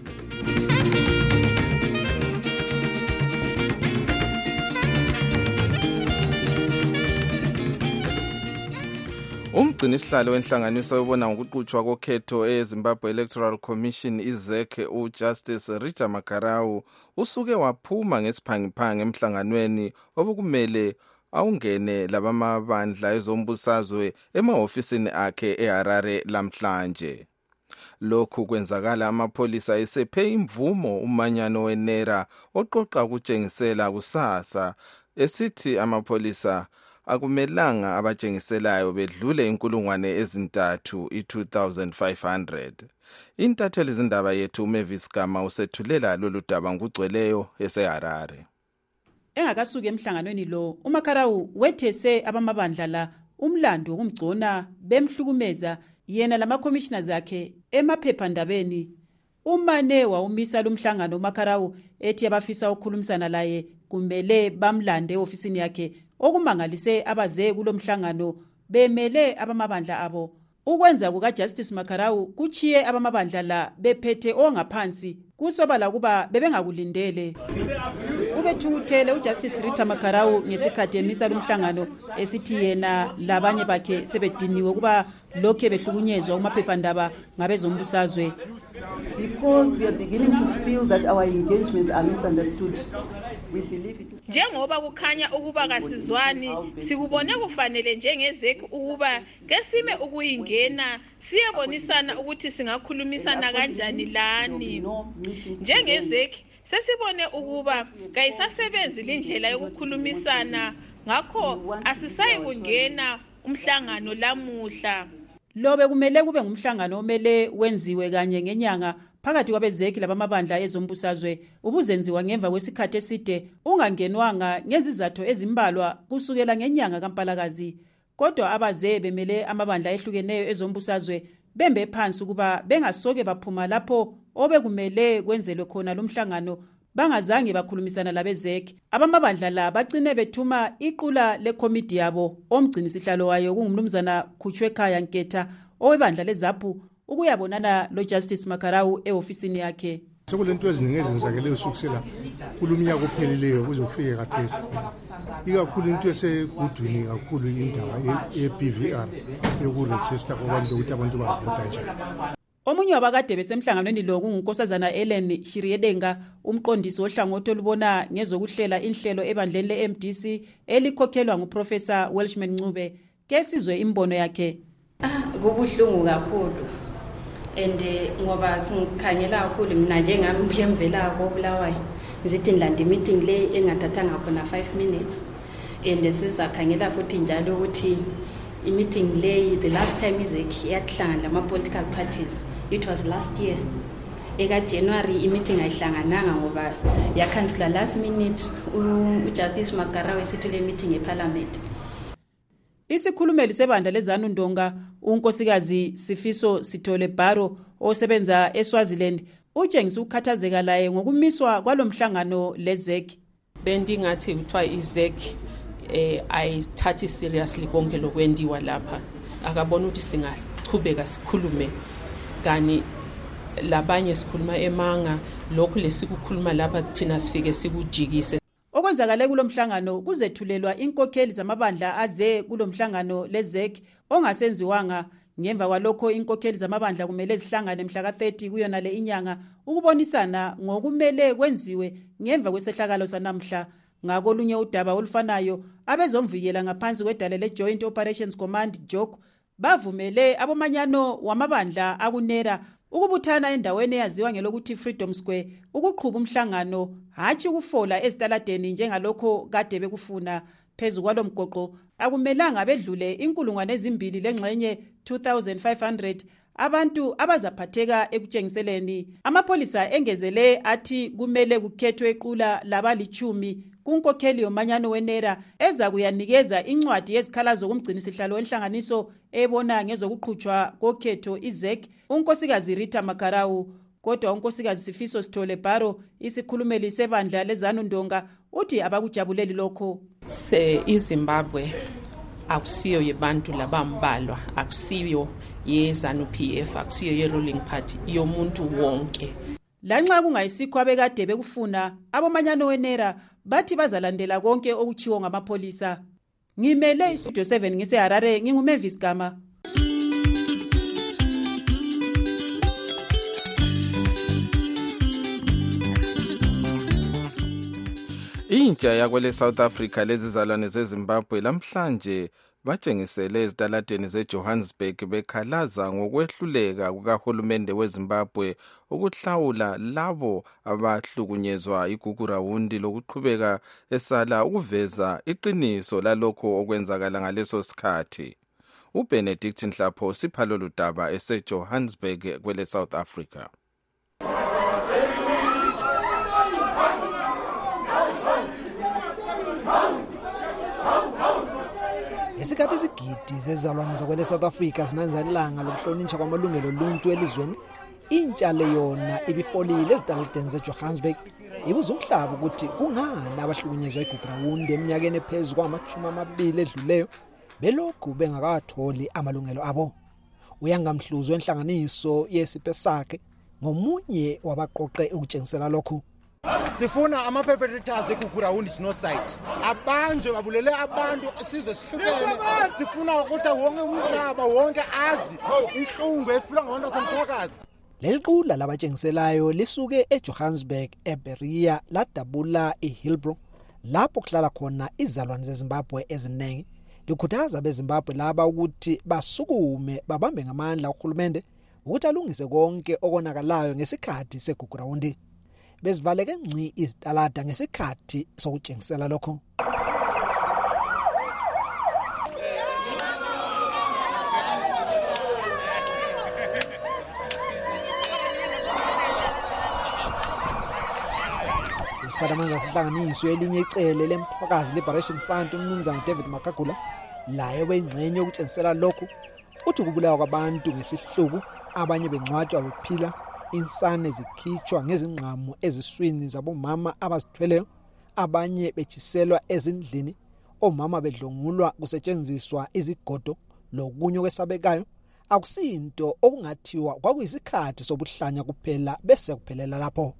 Umgcinisihlalo wenhlanganiso yobona ngokuqhutshwa kokhetho eZimbabwe Electoral Commission I Z E C uJustice Rita Makarau usuke waphuma ngesiphangiphangi emhlanganweni obukumele awungene labamabandla ezombusazwe emahofisini akhe eHarare lamhlanje. Lokhu kwenzakala amapholisa esephe imvumo umanyano wenera oqoqa ukutshengisela kusasa esithi amapholisa akumelanga abatshengiselayo bedlule inkulungwane ezintathu i two thousand five hundred. Intatheli zindaba yethu uMavis Gama usethulela lolu daba ngugcweleyo eseHarare. Engakasuka emhlanganweni lo, uMakarau wethese abamabandla la umlando wokumgcona bemhlukumeza yena lama commissioners akhe emaphephandabeni. Umane wawumisa lumhlangano uMakarau ethi abafisa ukukhulumisana laye kumele bamlande ofisini yakhe, okumangalise abaze kulomhlangano bemele abamabandla abo. Ukwenza kuka Justice Makarau kuchiye abamabandla la bephethe ongaphansi kusobala kuba bebengakulindele. Ubethukuthele uJustice Rita Makarau ngesikhathi emisa lumhlangano esithi yena labanye bakhe sebediniwe kuba lokho behlukunyezwa umaphephandaba ngabezombusazwe. Because we are beginning to feel that our engagements are misunderstood. Njengoba kukhanya ukuba kasizwani, sikubone kufanele njengezeki ukuba kesime ukuyingena siyebonisana ukuthi singakhulumisana kanjani lani. Njengezeki sesibone ukuba kayisasebenzi indlela yokukhulumisana, ngakho asisayi kungena umhlangano lamuhla. Lobe kumele kube ngumhlangano omele wenziwe kanye ngenyanga phakathi kwabezeki labamabandla ezombusazwe ubuzenziwa ngemva kwesikhathi eside ungangenwanga ngezizathu ezimbalwa kusukela ngenyanga kaMpalakazi. Kodwa abaze bemele amabandla ehlukeneyo ezombusazwe bembe phansi kuba bengasoke baphuma lapho obekumele kwenzelwe khona lomhlangano bangazange bakhulumisana labezeki. Abamabandla la bagcine bethuma iqula lekomiti yabo omgcinisihlalo wayo kungumnumzana Khutshwekhaya Nketha owebandla leZAPU ukuyabonana lo Justice Makarau eofisini yakhe. Sekulento eziningi ezenzakeleyo usukusela kulumnyaka ophelileyo kuze kufike khathesi. Ikakhulu into esegudwini kakhulu indaba ye-B V R yokuregister kwabantu ukuthi abantu bavota njani. Omunye wabakade besemhlanganweni lo kungunkosazana Ellen Shiriedenga, umqondisi wohlangothi olubona ngezokuhlela inhlelo ebandleni le-M D C elikhokhelwa nguProfessor Welshman Ncube. Ke sizwe imbono yakhe. Ah, kubuhlungu kakhulu. And ngoba singikhangela kakhulu mina njengami njemvela koBulawayo. Ngizithi ndilanda meeting le engathathanga khona five minutes. And sizakhangela futhi njalo ukuthi i-meeting le the last time izekhi yahlangana lama political parties. It was last year. Eka January i-meeting ayihlangananga ngoba yakhansela last minute uJustice Makarawe sithule meeting eParliament. Isikhulumeli sebandla leZanu Ndonga, unkosikazi Sifiso Sithole Baro osebenza eSwaziland, utshengisa ukukhathazeka laye ngokumiswa kwalomhlangano leZek. Bendingathi kuthiwa iZek eh ayithathi seriously konke lokwendiwa lapha. Akabona ukuthi singaqhubeka sikhulume kani labanye sikhuluma emanga lokhu lesikukhuluma lapha thina sifike sikujikise. Okwenzakale kulomhlangano kuzethulelwa inkokheli zamabandla aze kulomhlangano leZek ongasenziwanga. Ngemva kwalokho inkokheli zamabandla kumele zihlangane mhla ka thirty kuyona le inyanga ukubonisana ngokumele kwenziwe ngemva kwesehlakalo sanamhla. Ngakolunye udaba olufanayo abezomvikela ngaphansi kwedale le-Joint Operations Command J O C bavumele abomanyano wamabandla akunera ukubuthana endaweni eyaziwa ngelokuthi Freedom Square ukuqhuba umhlangano hatshi ukufola ezitaladeni njengalokho kade bekufuna. Phezu kwalomgoqo akumelanga bedlule inkulungwane ezimbili lengxenye two thousand five hundred abantu abazaphatheka ekutshengiseleni. Amapolisa engezele athi kumele kukhethwe iqula labalichumi kunkokheli yomanyano wenera eza kuyanikeza incwadi yezikhalazo kumgcinisihlalo wenhlanganiso ebona ngezokuqhutshwa kokhetho iZek, unkosikazi Rita Makarawu. Kodwa unkosikazi Sifiso Sithole Baro, isikhulumeli sebandla leZanu Ndonga, uthi abakujabuleli lokho. Se iZimbabwe akusiyo yebantu labambalwa, akusiyo yeZanu P F, akusiyo ye-ruling party, yomuntu wonke. Lanxa kungayisikho abekade bekufuna, abomanyano wenera bathi bazalandela konke okuchiwo ngamapolisa. Ngimele iStudio seven ngiseHarare, nginguMavis Gama. Intsha yakwele South Africa lezizalwane zeZimbabwe lamhlanje batshengisele ezitaladeni zeJohannesburg bekhalaza ngokwehluleka kukahulumende weZimbabwe ukuhlawula labo abahlukunyezwa igugurawundi lokuqhubeka esala ukuveza iqiniso lalokho okwenzakala ngaleso sikhathi. uBenedict Nhlapho siphalo ludaba eseJohannesburg kwele South Africa. Esikhathi isigidi zezalwane zakwele South Africa sinanzalilanga lokuhlonishwa kwamalungelo oluntu elizweni, intsha leyona ibifolile ezitaladeni zeJohannesburg ibuza umhlaba ukuthi kungani abahlukunyezwa igugurawundi eminyakeni ephezulu kwamachumi amabili edluleyo belokhu bengakatholi amalungelo abo. Uyangamhluzo wenhlanganiso yesiphe sakhe ngomunye wabaqoqe ukutshengisela lokhu. Sifuna ama-perpetrators ekugurawundi genocide abanjwe babulele abantu sizwe sihlukene. Sifuna ukuthi wonke umhlaba wonke azi inhlungu efulwa ngabantu basemthakazi. Leli qula labatshengiselayo lisuke eJohannesburg eBeria ladabula eHillbrow lapho kuhlala khona izalwane zeZimbabwe eziningi. Likhuthaza beZimbabwe laba ukuthi basukume babambe ngamandla uhulumende ukuthi alungise konke okonakalayo ngesikhathi segugurawundi. Bezivaleke ngci izitalada ngesikhathi sokutshengisela lokho. Isiphathimandla sihlanganiso elinye icele leMthwakazi Liberation Front umnumzana David Makagula laye wengxenye yokutshengisela lokho uthi kubulawa kwabantu ngesihluku, abanye bengcwatshwa bephila, insane zikhitshwa ngezingqamu eziswini zabomama abazithweleyo, abanye bechiselwa ezindlini, omama bedlongulwa kusetshenziswa izigodo lokunye kwesabekayo, akusinto okungathiwa kwakuyisikhathi sobuhlanya kuphela bese kuphelela lapho.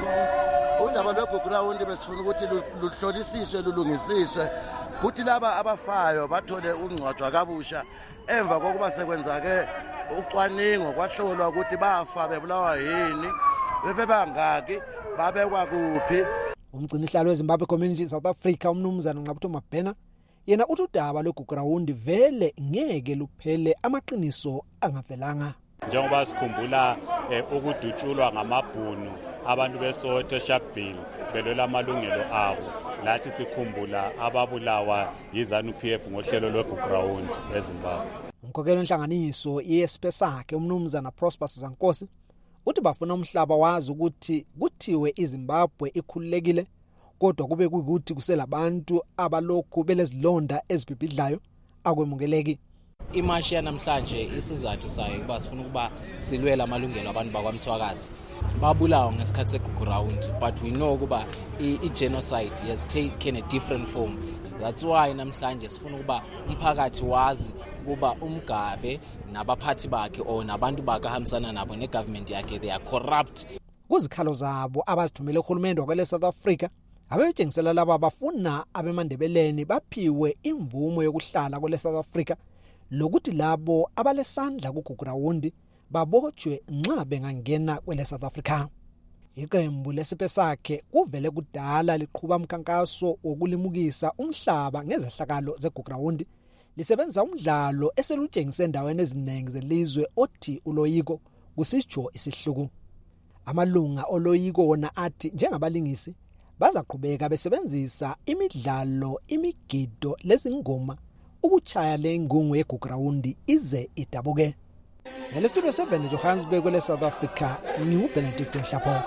Udaba lweground besifuna ukuthi luhlolisiswe lulungisiswe kuthi laba abafayo bathole ungcwatshwa kabusha emva kokuba sekwenzake ucwaningo kwahlolwa ukuthi bafa bebulawa yini bebebangaki babekwa kuphi. Umgcini hlalo weZimbabwe Community South Africa umnumzana Nqabutho Mabhena yena uthi udaba lweground vele ngeke luphele amaqiniso angavelanga. Njengoba sikhumbula ukudutshulwa ngamabhunu abantu beSoweto Sharpeville belwela amalungelo abo, lathi sikhumbula ababulawa yiZANU P F ngohlelo lweground eZimbabwe. Umkhokelo wenhlanganiso yeSPESAK umnumzana Prosper Zankosi uthi bafuna umhlaba wazi ukuthi kuthiwe iZimbabwe ikhululekile kodwa kube kuyikuthi kuselabantu abalokhu belezilonda ezibhibhidlayo akwemukeleki. Imashi namhlanje isizathu sayo kuba sifuna ukuba silwela amalungelo abantu bakwaMthwakazi babulawa ngesikhathi seguground, but we know kuba i-genocide has taken a different form. That's why namhlanje sifuna ukuba umphakathi wazi kuba uMgabe nabaphathi bakhe o nabantu bakahambisana nabo negovernment yakhe they are corrupt. Kuzikhalo zabo abazithumele uhulumende wakwele South Africa abetshengisela laba bafuna abemandebeleni baphiwe imvumo yokuhlala kwele South Africa lokuthi labo abalesandla kuground babotshwe nxa bengangena kwele South Africa. Iqembu leSPESAK kuvele kudala liqhubha umkhankaso wokulimukisa umhlaba ngezehlakalo zeground lisebenza umdlalo eselutshengise endaweni eziningi zelizwe othi uloyiko kusitsho isihluku. Amalunga oloyiko wona athi njengabalingisi bazaqhubeka besebenzisa imidlalo, imigido lezingoma ukuchaya lengungu yeground ize idabuke. Ngale Studio seven Johannesburg kwele South Africa, ngiu Benedict Nhlapho.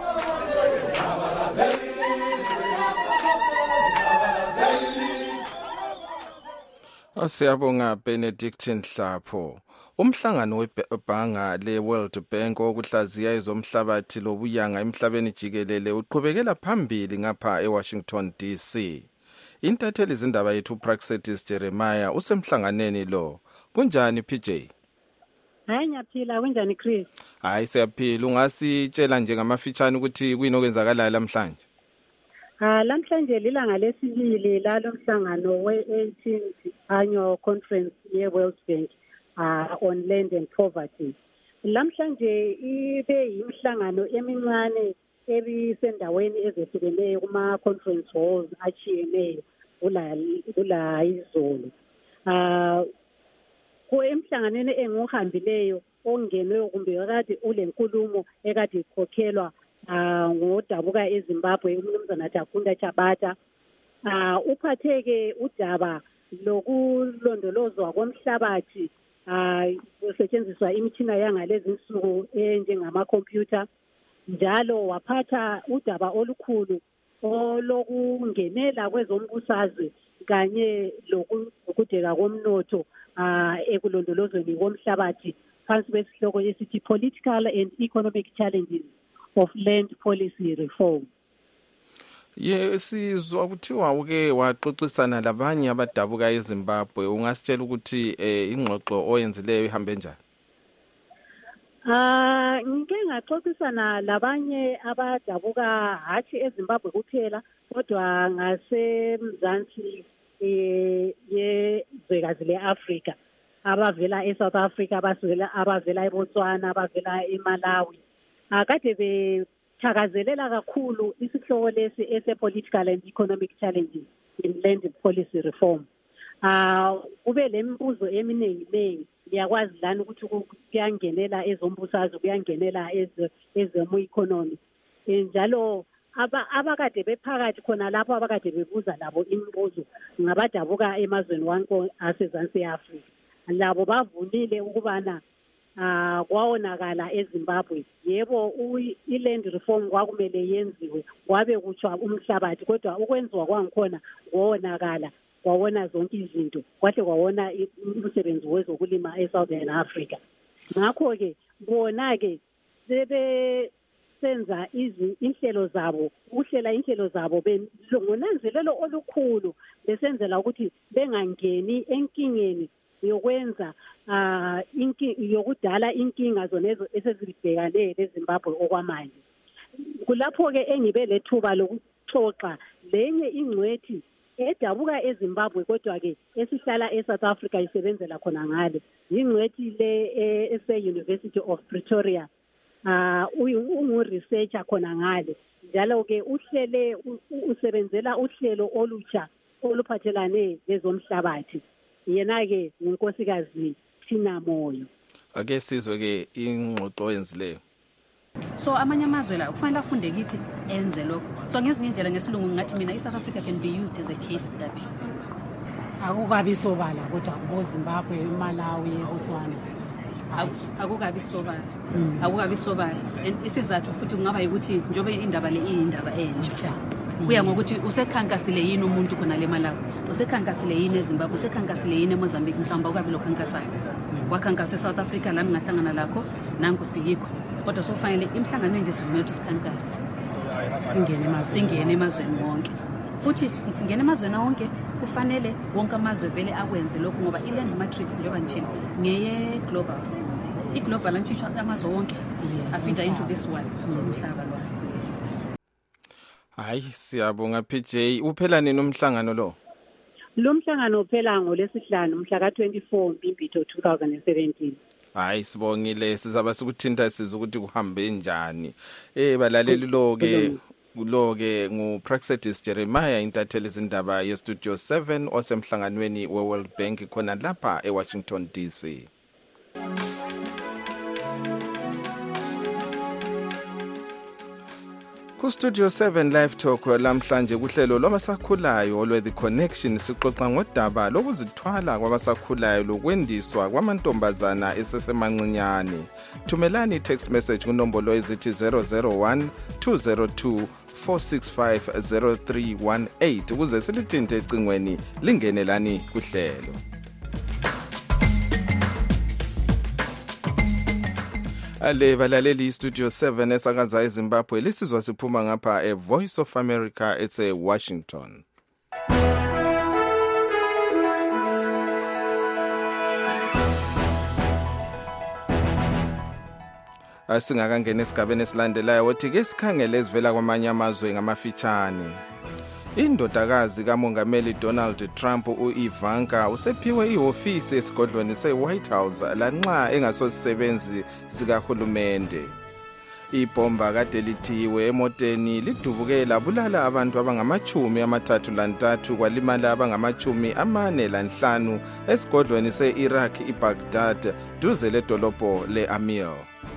Siyabonga Benedict Nhlapho. Umhlangano webhanga le-World Bank wokuhlaziya ezomhlabathi lobuyanga emhlabeni jikelele uqhubekela phambili ngapha eWashington D C. Intatheli izindaba yethu Praxetis Jeremiah usemhlanganeni lo. Kunjani P J? Hayi ngiyaphila, kunjani Chris? Hayi siyaphila, ungasitshela nje ngamafitshane ukuthi kuyinokwenzakala namhlanje? Ah namhlanje lilanga lesibili lalo mhlangano we-eighteenth annual conference ye-World Bank uh, on land and poverty. Namhlanje ibe yimhlangano emincane ebisendaweni ezehlukeneyo kuma conference halls achiyeneyo kula kula izolo. Ah ko emhlanganweni enguhambileyo ongenwe kumbe kade ulenkulumo ekade ikhokhelwa ah ngodabuka eZimbabwe umnumzana Takunda Chabata ah uphatheke udaba lokulondolozwa komhlabathi ah kusetshenziswa imitshina yangalezi insuku enjengama computer, njalo waphatha udaba olukhulu olokungenela kwezombusazwe kanye lokudeka komnotho ah ekulondolozweni komhlabathi phansi kwesihloko esithi political and economic challenges of land policy reform. Ye sizwa kuthiwa uke waxoxisana labanye abadabuka eZimbabwe, ungasitshela ukuthi eh ingxoxo oyenzileyo ihambe njani? Ah ngike ngaxoxisana labanye abadabuka hathi eZimbabwe kuphela kodwa ngasemzansi eh yezwekazi leAfrika abavela eSouth Africa, abavela abavela eBotswana, abavela eMalawi. Akade bethakazelela kakhulu isihloko lesi ese political and economic challenges in land policy reform. Ah kube lembuzo eminingi ningi, ngiyakwazi lana ukuthi kuyangenela ezombusazwe, kuyangenela eze ezemu economy. Njalo aba abakade bephakathi khona lapho abakade bebuza labo imibuzo ngabadabuka emazweni wanko asezansi eAfrika. Labo bavunile ukubana ah kwawonakala eZimbabwe yebo i-land reform kwakumele yenziwe kwabe kuthwa umhlabathi, kodwa ukwenziwa kwangikhona kwawonakala kwawona zonke izinto kwahle kwawona umsebenzi wezokulima eSouthern Africa. Ngakho ke bona ke sebe senza inhlelo zabo ukuhlela inhlelo zabo ngonanzelelo olukhulu besenzela ukuthi bengangeni enkingeni yokwenza uh, inki, yokudala inkinga zonezo esezibhekane leZimbabwe okwamanje. Kulapho-ke engibe lethuba lokuxoxa lenye ingcwethi edabuka eZimbabwe kodwa-ke esihlala eSouth Africa isebenzela khona ngale. Ingcwethi le ese-University of Pretoria. Uh, ungu-researcher khona ngale. Njalo-ke uhlele usebenzela uhlelo olutsha oluphathelane lezomhlabathi. Yena-ke unkosikazi Tina Moyo. Ake sizwe ke ingxoxo yenzileyo. So amanye amazwe la kufanele afunde kithi enze lokho. So ngezinye indlela ngesilungu ngathi mina iSouth Africa can be used as a case study. Akukabi sobala kodwa kubo Zimbabwe, eMalawi, eBotswana. Akukabi sobala. Akukabi sobala. Isizathu futhi kungaba ukuthi njobe indaba le iyindaba entsha. Kuya ngokuthi usekhankasile yini umuntu khona le Malawi, usekhankasile yini eZimbabwe, usekhankasile yini eMozambique, mhlawumbe ukabi lo khankasayo. Wakhankaswa eSouth Africa la ngahlangana lakho nanku sikikho. Kodwa sofanele imhlangano nje sivume ukuthi sikhankase. Singene emazweni. Singene emazweni wonke. Futhi singene emazweni wonke kufanele wonke amazwe vele akwenze lokho ngoba iland matrix njengoba nje ngeye global. I-global antshisha amazwe wonke afida into this one umhlaba lo. Hayi siyabonga P J. Uphela nini umhlangano lo? Lo mhlangano uphela ngolesihlanu mhla ka twenty-four Mbimbitho twenty seventeen. Hayi sibongile sizaba sikuthinta sizwe ukuthi kuhambe njani. Eh balaleli lo ke lo ke nguPraxedis Jeremiah intatheli izindaba ye Studio seven osemhlanganweni we World Bank khona lapha eWashington D C. Ku Studio seven Live Talk lamhlanje kuhlelo lwabasakhulayo olwe The Connection sixoxa ngodaba lokuzithwala kwabasakhulayo lokwendiswa kwamantombazana esesemancinyane. Thumelani text message kunombolo ezithi zero zero one two zero two four six five zero three one eight ukuze silithinte ecingweni lingenelani kuhlelo. Ale balaleli Studio seven esakaza eZimbabwe lisizwa siphuma ngapha e Voice of America ese Washington. Asingakangena esigabeni esilandelayo wothi ke sikhangele ezivela kwamanye amazwe ngamafitshane. Indodakazi kamongameli Donald Trump uIvanka usephiwe ihofisi esigodlweni seWhite House lanxa engasosisebenzi sikahulumende. Ibhomba kade lithiwe emoteni lidubuke labulala abantu abangamachumi amathathu lantathu kwalimala abangamachumi amane lanhlanu esigodlweni seIraq iBaghdad duze ledolobho leAmil.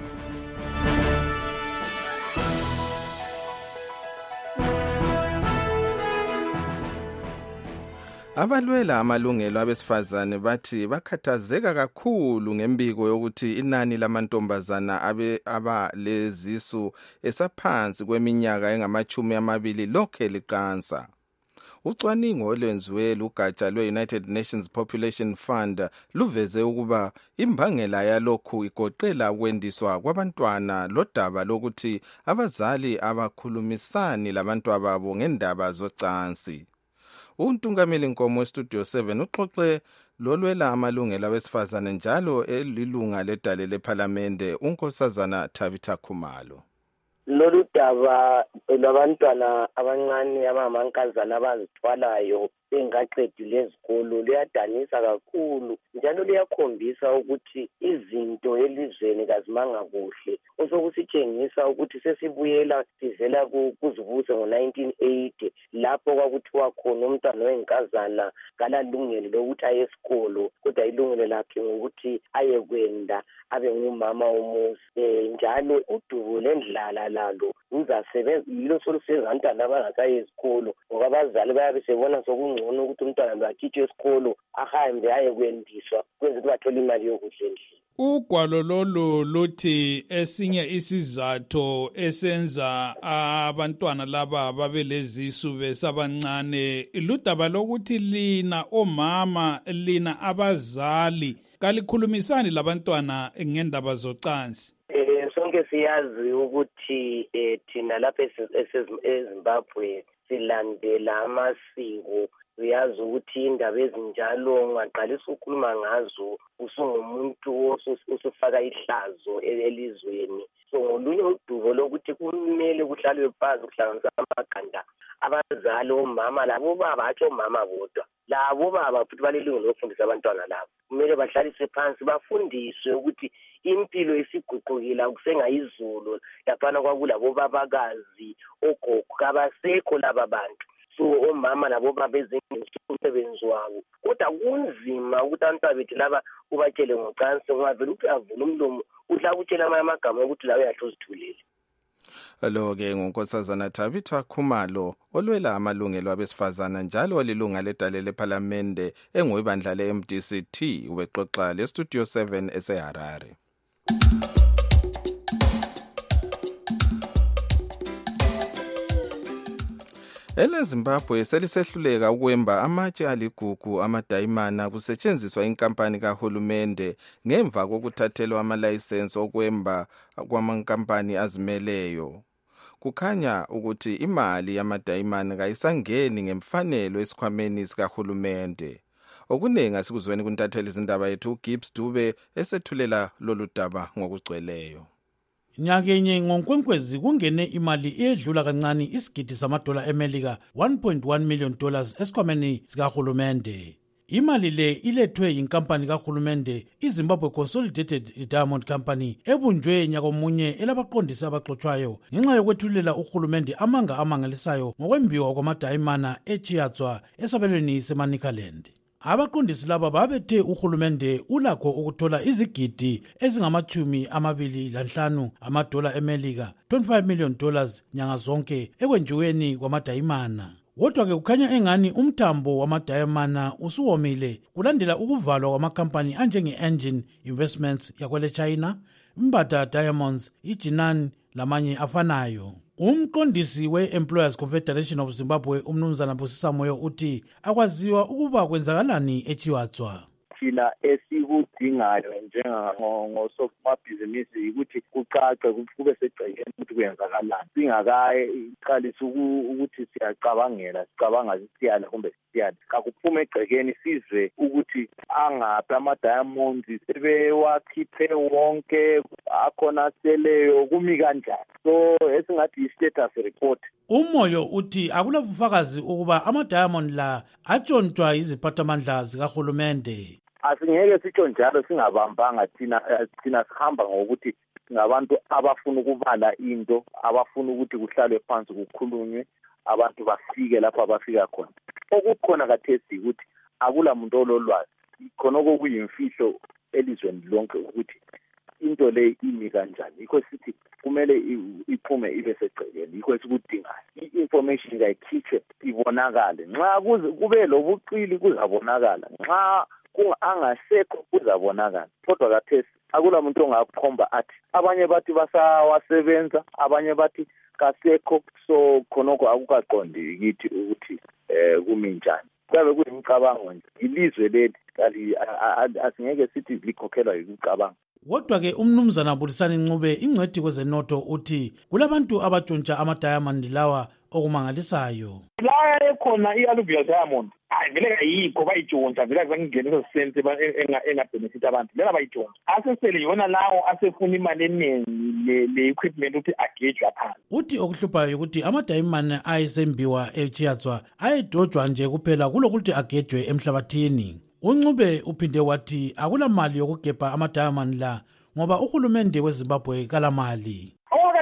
Abalwela amalungelo abesifazane bathi bakhathazeka kakhulu ngembiko yokuthi inani lamantombazana abe abalezisu esaphansi kweminyaka engamachumi amabili lokhe liqansa. Ucwaningo olwenziwe lugatsha lwe-United Nations Population Fund luveze ukuba imbangela yalokhu igoqela ukwendiswa kwabantwana lodaba lokuthi abazali abakhulumisani labantu babo ngendaba zocansi. Untungameli Nkomo Studio seven uxoxe lolwela amalungelo abesifazane njalo elilunga ledale leParliamente unkosazana Tabitha Khumalo. Lolu daba labantwana abancane abamankazana abazithwalayo engaqedile ezikolo liyadanisa kakhulu njalo liyakhombisa ukuthi izinto elizweni kazimanga kuhle osokusitshengisa ukuthi sesibuyela sivela kuzibuso ngo nineteen eighty lapho kwakuthiwa khona umntwana wenkazana kalalungelo lokuthi aye esikolo kodwa ilungelo lakhe ngokuthi ayekwenda abe ngumama womuzi njalo udubo lendlala lalo uzasebenza yilo solusenza abantwana abangasayi esikolo ngoba abazali bayabe sebona sokungcono ukuthi umntwana lo akhitshwe esikolo ahambe ayekwendiswa kwenza ukuthi bathole imali yokudla endlini. Ugwalo lolu luthi esinye isizathu esenza abantwana laba babelezisu besabancane ludaba lokuthi lina omama lina abazali kalikhulumisani labantwana ngendaba zocansi. Eh sonke siyazi ukuthi eh thina lapha eZimbabwe silandela amasiko uyazi ukuthi indaba ezinjalo ungaqalisa ukukhuluma ngazo usungumuntu osufaka ihlazo elizweni. So ngolunye udubo lokuthi kumele kuhlalwe phansi kuhlanganisa amaganda abazali omama labo baba athi omama bodwa labo baba futhi balilungelo lokufundisa abantwana labo kumele bahlaliswe phansi bafundiswe ukuthi impilo isiguqukile akusengayizolo laphana kwakulabo babakazi ogogo kabasekho laba bantu. So omama labo baba bezenza wabo kodwa kunzima ukuthi abantu bethu laba ubatshele ngocansi ngavela ukuthi avule umlomo udla ukutshela amagama ukuthi lawe yahluzithulile. Lo-ke ngunkosazana Tabitha Khumalo olwela amalungelo abesifazana njalo olilunga ledale lephalamende engwebandla le-M D C T ubexoxa le-Studio seven eseHarare. Ele Zimbabwe selisehluleka ukwemba amatshe aligugu amadayimana kusetshenziswa inkampani kahulumende ngemva kokuthathelwa amalayisensi okwemba kwamankampani azimeleyo. Kukhanya ukuthi imali yamadayimana kayisangeni ngemfanelo esikhwameni sikahulumende. Okuningi asikuzweni kuntatheli izindaba yethu uGibbs Dube esethulela lolu daba ngokugcweleyo. Nyakenye ngonkwenkwezi kungene imali edlula kancane isigidi samadola eMelika one point one million dollars esikhwameni sikahulumende. Imali le ilethwe yinkampani kahulumende iZimbabwe Consolidated Diamond Company ebunjwe nyakomunye elabaqondisi abaxotshwayo ngenxa yokwethulela uhulumende amanga amangalisayo ngokwembiwa kwamadayimana eChiatswa esabelweni seManicaland. Abaqondisi laba babethe uhulumende ulakho ukuthola izigidi ezingamachumi amabili lanhlanu amadola eMelika twenty-five million dollars nyanga zonke ekwenjiweni kwamadayimana. Kodwa ke kukhanya engani umthambo wamadayimana usuwomile kulandela ukuvalwa kwamakampani anjenge Engine Investments yakwele China, Mbata Diamonds, iJinan lamanye afanayo. Umqondisi we-Employers Confederation of Zimbabwe umnumzana Busisa Moyo uthi akwaziwa ukuba kwenzakalani eChiwatswa. Thina esikudingayo njengosomabhizinisi ukuthi kucace kube segcekeni ukuthi kwenzakalani singakaqalisa ukuthi siyacabangela sicabanga siyala kumbe siyala kakuphume egcekeni sizwe ukuthi angaphi ama-diamonds sebewakhiphe wonke akhona seleyo kumi kanjani. So esingathi i-status report. Umoyo uthi akulabufakazi ukuba ama-diamond la atshontshwa iziphathamandla zikahulumende. Asingeke sitsho njalo singabambanga thina thina sihamba ngokuthi ngabantu abafuna ukubala into abafuna ukuthi kuhlalwe phansi kukhulunywe abantu bafike lapha bafika khona. Okukhona kathesi ukuthi akula muntu ololwazi khona okuyimfihlo elizweni lonke ukuthi into le imi kanjani. Yikho sithi kumele iphume ibe segcekeni. Yikho sikudingayo i-information kayikhitshwe ibonakale. Nxa kube lobuqili kuzabonakala. Nxa angasekho kuzabonakala. Kodwa kathesi akula muntu ongakhomba athi abanye bathi basawasebenza abanye bathi kasekho. So khonoko akukaqondi kithi ukuthi eh kumi njani. Kwabe kuyimicabango nje ilizwe leli asingeke sithi likhokhelwa yikucabanga. Kodwa ke umnumzana Bulisani Ncube ingcwethi kwezenotho uthi kulabantu abatshontsha ama-diamond lawa okumangalisayo. La ekhona i-alluvial diamond vele kayikho bayitshontsha vele azangingenisa sense engabenefit abantu vele bayitshontsha asesele yona lawo asefuna imali eningi le-equipment ukuthi agejwe phansi. Uthi okuhluphayo ukuthi amadayimane ayesembiwa eChiatswa ayedojwa nje kuphela kulokuthi agejwe emhlabathini. Uncube uphinde wathi akula mali yokugebha ama-diamond la ngoba uhulumende weZimbabwe kalamali.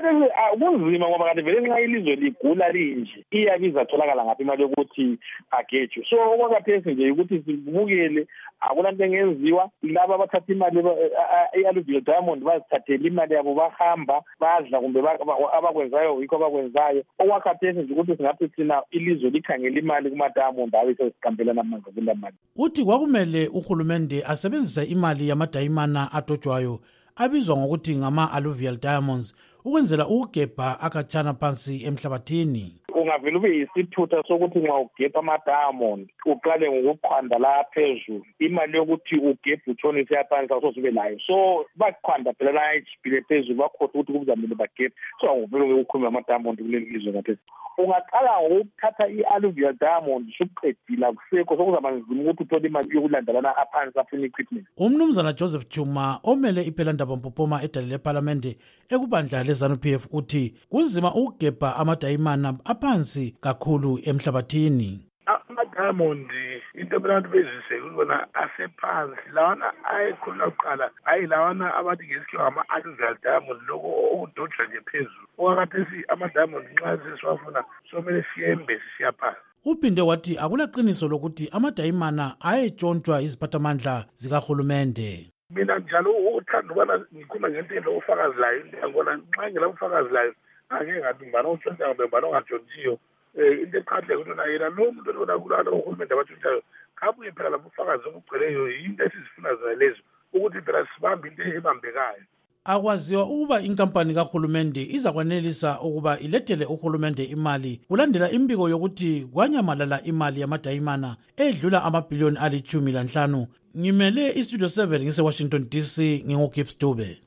Kunzima ngoba kade vele nxa ilizwe ligula linje iyabiza tholakala ngaphi imali yokuthi agejwe. So okwakathesi nje ukuthi sibukele akulanto engenziwa laba abathatha imali i-alluvial diamond bazithathela imali yabo bahamba badla kumbe abakwenzayo yikho abakwenzayo. Okwakathesi nje ukuthi singathi thina ilizwe likhangela imali kuma-diamond abe sesiqambelana amandla kula mali. Uthi kwakumele uhulumende asebenzise imali yamadayimana adojwayo abizwa ngokuthi ngama-alluvial diamonds ukwenzela ukugebha akhatshana phansi emhlabathini. ungavele ube yisithutha sokuthi nxa ugebha ama-diamond uqale ngokuqhwanda la phezulu, imali yokuthi ugebhe utshonise yaphansi awusoze ube layo. So baqhwanda phela la ejibhile phezulu bakhohlwa ukuthi kuzamele bagebhe. So anguvele ukukhuluma ama-diamond kuleli lizwe ngaphezulu. Ungaqala ngokuthatha i-alluvial diamond usuqedile akusekho sokuzaba nzima ukuthi uthole imali yokulandalana aphansi afuna equipment. Umnumzana Joseph Chuma omele iPhelandaba Mpopoma edale leParliamente ekubandla leZANU P F uthi kunzima ukugebha amadayimana aphansi kakhulu emhlabathini. Ama-diamond into abantu bezise ukubona asephansi lawana ayekhulula kuqala hayi lawana abathi ngesikhiwa ama-alluvial diamond lokho okudotsha nje phezulu. Okwakhathesi ama-diamond nxa sesiwafuna somele siyembe sisiya phansi. Uphinde wathi akulaqiniso lokuthi amadayimana ayetshontshwa iziphathamandla zikahulumende. Mina njalo uthanda ubana ngikhuluma ngento ofakazi layo ngiyabona nxa ngela ufakazi layo angeke ngathi ngibana utshontsha ngabe ngibana ongatshontshiyo. Into eqhatheke ukuthi yena lo muntu lona kulana uhulumende abatshontshayo kabuye phela lapho ufakazi okugcweleyo into esizifuna zona lezo ukuthi phela sibambe into ebambekayo. Akwaziwa ukuba inkampani kahulumende izakwanelisa ukuba ilethele uhulumende imali kulandela imbiko yokuthi kwanyamalala imali yamadayimana edlula amabhiliyoni alichumi lanhlanu. Ngimele iStudio seven ngise Washington D C nginguGibbs Dube.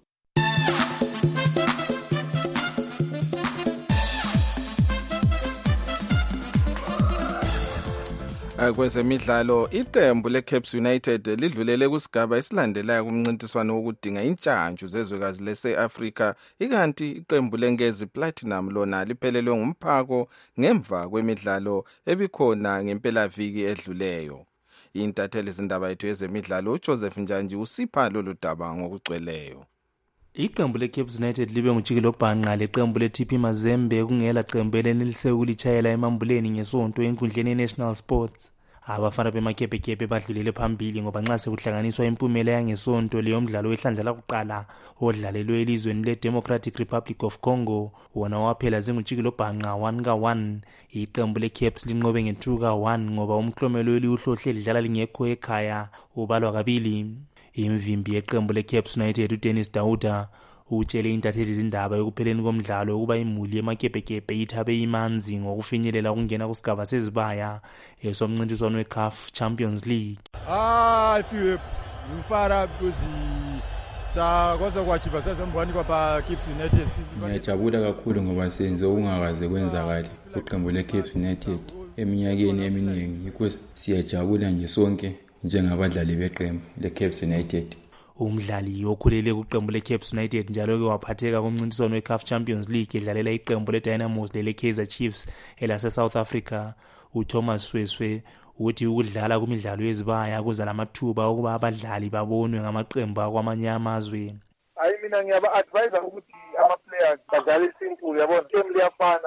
Kwezemidlalo iqembu leCaps United lidlulele kusigaba esilandelayo kumncintiswano wokudinga intshantshu zezwekazi lese-Afrika, ikanti iqembu leNgezi Platinum lona liphelelwe ngumphako ngemva kwemidlalo ebikhona ngempelaviki edluleyo. Intatheli izindaba yethu yezemidlalo uJoseph Njanji usipha lolu daba ngokugcweleyo. Iqembu leCaps United libe ngujikelo bhanqa leqembu leT P Mazembe kungela qembu elenelise ukulitshayela emambuleni ngesonto enkundleni yeNational Sports. Abafana bemakhephekhephe badlulele phambili ngoba nxa sekuhlanganiswa impumela yangesonto leyo mdlalo wehlandla lakuqala odlalelwe elizweni leDemocratic Republic of Congo wona waphela zingujikelo bhanqa one ka one. Iqembu leCaps linqobe nge two ka one ngoba umklomelo eliuhlohle lidlala lingekho ekhaya ubalwa kabili. Imvimbi yeqembu leCaps United uDennis Dauda utshele intatheli izindaba ekupheleni komdlalo ukuba imuli emakhephekhephe ithabe imanzi ngokufinyelela ukungena kusigaba sezibaya esomncintiswano weC A F Champions League. Ah, I feel ngifara because takwaza kwachipa sasembani kwa Caps United. Ngiyajabula kakhulu ngoba senze okungakaze kwenzakala iqembu leCaps United eminyakeni eminingi, because siyajabula nje sonke njengabadlali beqembu leCaps United. Umdlali okhulele kuqembu leCaps United njalo ke waphatheka kumncintiswano weC A F Champions League edlalela iqembu leDynamos leleKaizer Chiefs elase South Africa, uThomas Sweswe uthi ukudlala kumidlalo yezibaya kuza lamathuba ukuba abadlali babonwe ngamaqembu akwamanye amazwe. Hayi mina ngiyaba advise ukuthi ama players badlale simple, yabona game liyafana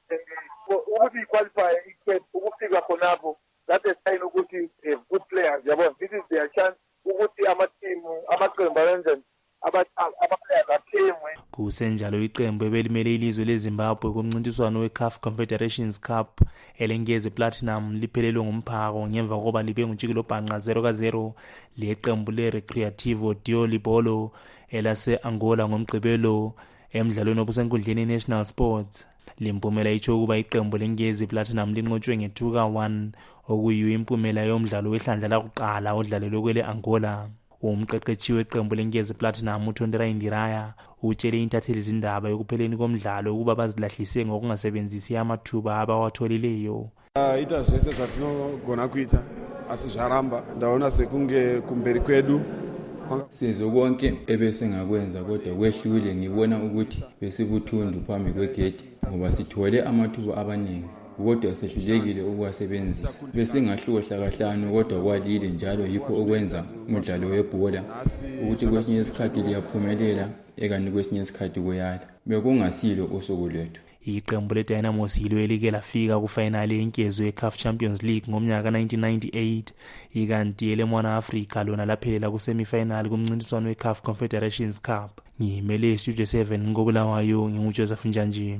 ukuthi qualify iCaps ukufika khonapho that is sign ukuthi good players, yabona this is their chance ukuthi ama-team amaqembu awenze aba-players aphemwe. Kusenjalo iqembu ebelimele ilizwe leZimbabwe kumncintiswano weC A F Confederations Cup elengezi Platinum liphelelwe ngumphako ngemva kokuba libe ngujikelo bhanqa zero ka zero leqembu leRecreativo Dioli Bolo elase-Angola ngomgqibelo emdlalweni obusenkundleni yeNational Sports. Limpumela itsho ukuba iqembu lengezi Platinum linqotshwe nge two ka one okuyiyo impumela yomdlalo wehlandla lakuqala odlalelwe kwele Angola. Umqeqeshi weqembu lengezi Platinum uThondera Indiraya utshele intatheli izindaba ekupheleni komdlalo ukuba bazilahlise ngokungasebenzisi amathuba abawatholileyo. Ita zvese zvatinogona kuita asi zvaramba ndaona sekunge kumberi kwedu senze konke ebesingakwenza kodwa kwehlule ngibona ukuthi besibuthundu phambi kwegedi ngoba sithole amathuba abaningi kodwa sehlulekile ukuwasebenzisa. Besingahlohla kahlanu kodwa kwalile njalo yikho okwenza umdlalo webhola ukuthi kwesinye isikhathi liyaphumelela ekani kwesinye isikhathi kuyala. Bekungasilo usuku lwethu. Iqembu leDynamos yilo elike lafika kufinale yenkezo yeC A F Champions League ngomnyaka nineteen ninety-eight, ikanti elemona Africa lona laphelela kusemifinal kumncintiswano weC A F Confederations Cup. Ngimele iStudio seven ngobulawayo nginguJoseph Njanji.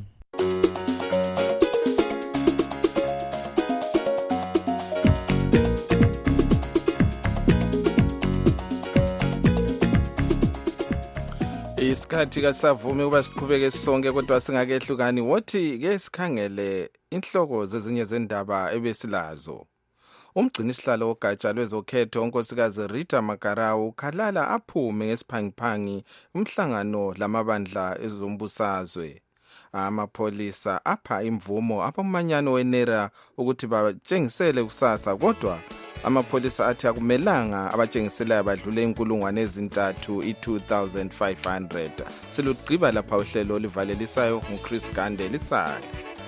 Isikhathi kasavumi uba siqhubeke sonke kodwa singakehlukani wothi ke sikhangele inhloko zezinye zendaba ebesilazo. Umgcini sihlalo ogatsha lwezokhetho unkosikazi Rita Makarau ukhalala aphume ngesiphangiphangi umhlangano lamabandla ezombusazwe. Amapholisa apha imvumo abomanyano wenera ukuthi batshengisele kusasa, kodwa amapholisa athi akumelanga abatshengiselayo badlule inkulungwane ezintathu i-two thousand five hundred. Silugqiba lapha uhlelo olivalelisayo nguChris Gande lisale.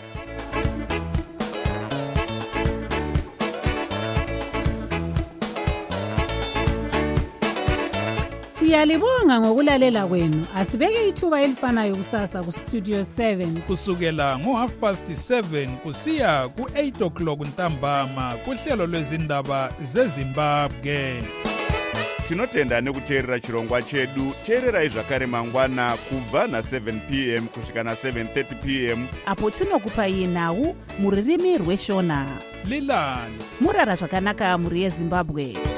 Siyalibonga ngokulalela kwenu. Asibeke ithuba elifanayo kusasa ku Studio seven kusukela ngo half past seven kusiya ku eight o'clock ntambama kuhlelo lwezindaba zeZimbabwe. Tinotenda nekuteerera chirongwa chedu. Teererai zvakare mangwana kubva na seven p m kusvika na seven thirty p m apo tinokupai nhau muririmi rweshona. Lilani murara zvakanaka muri yeZimbabwe.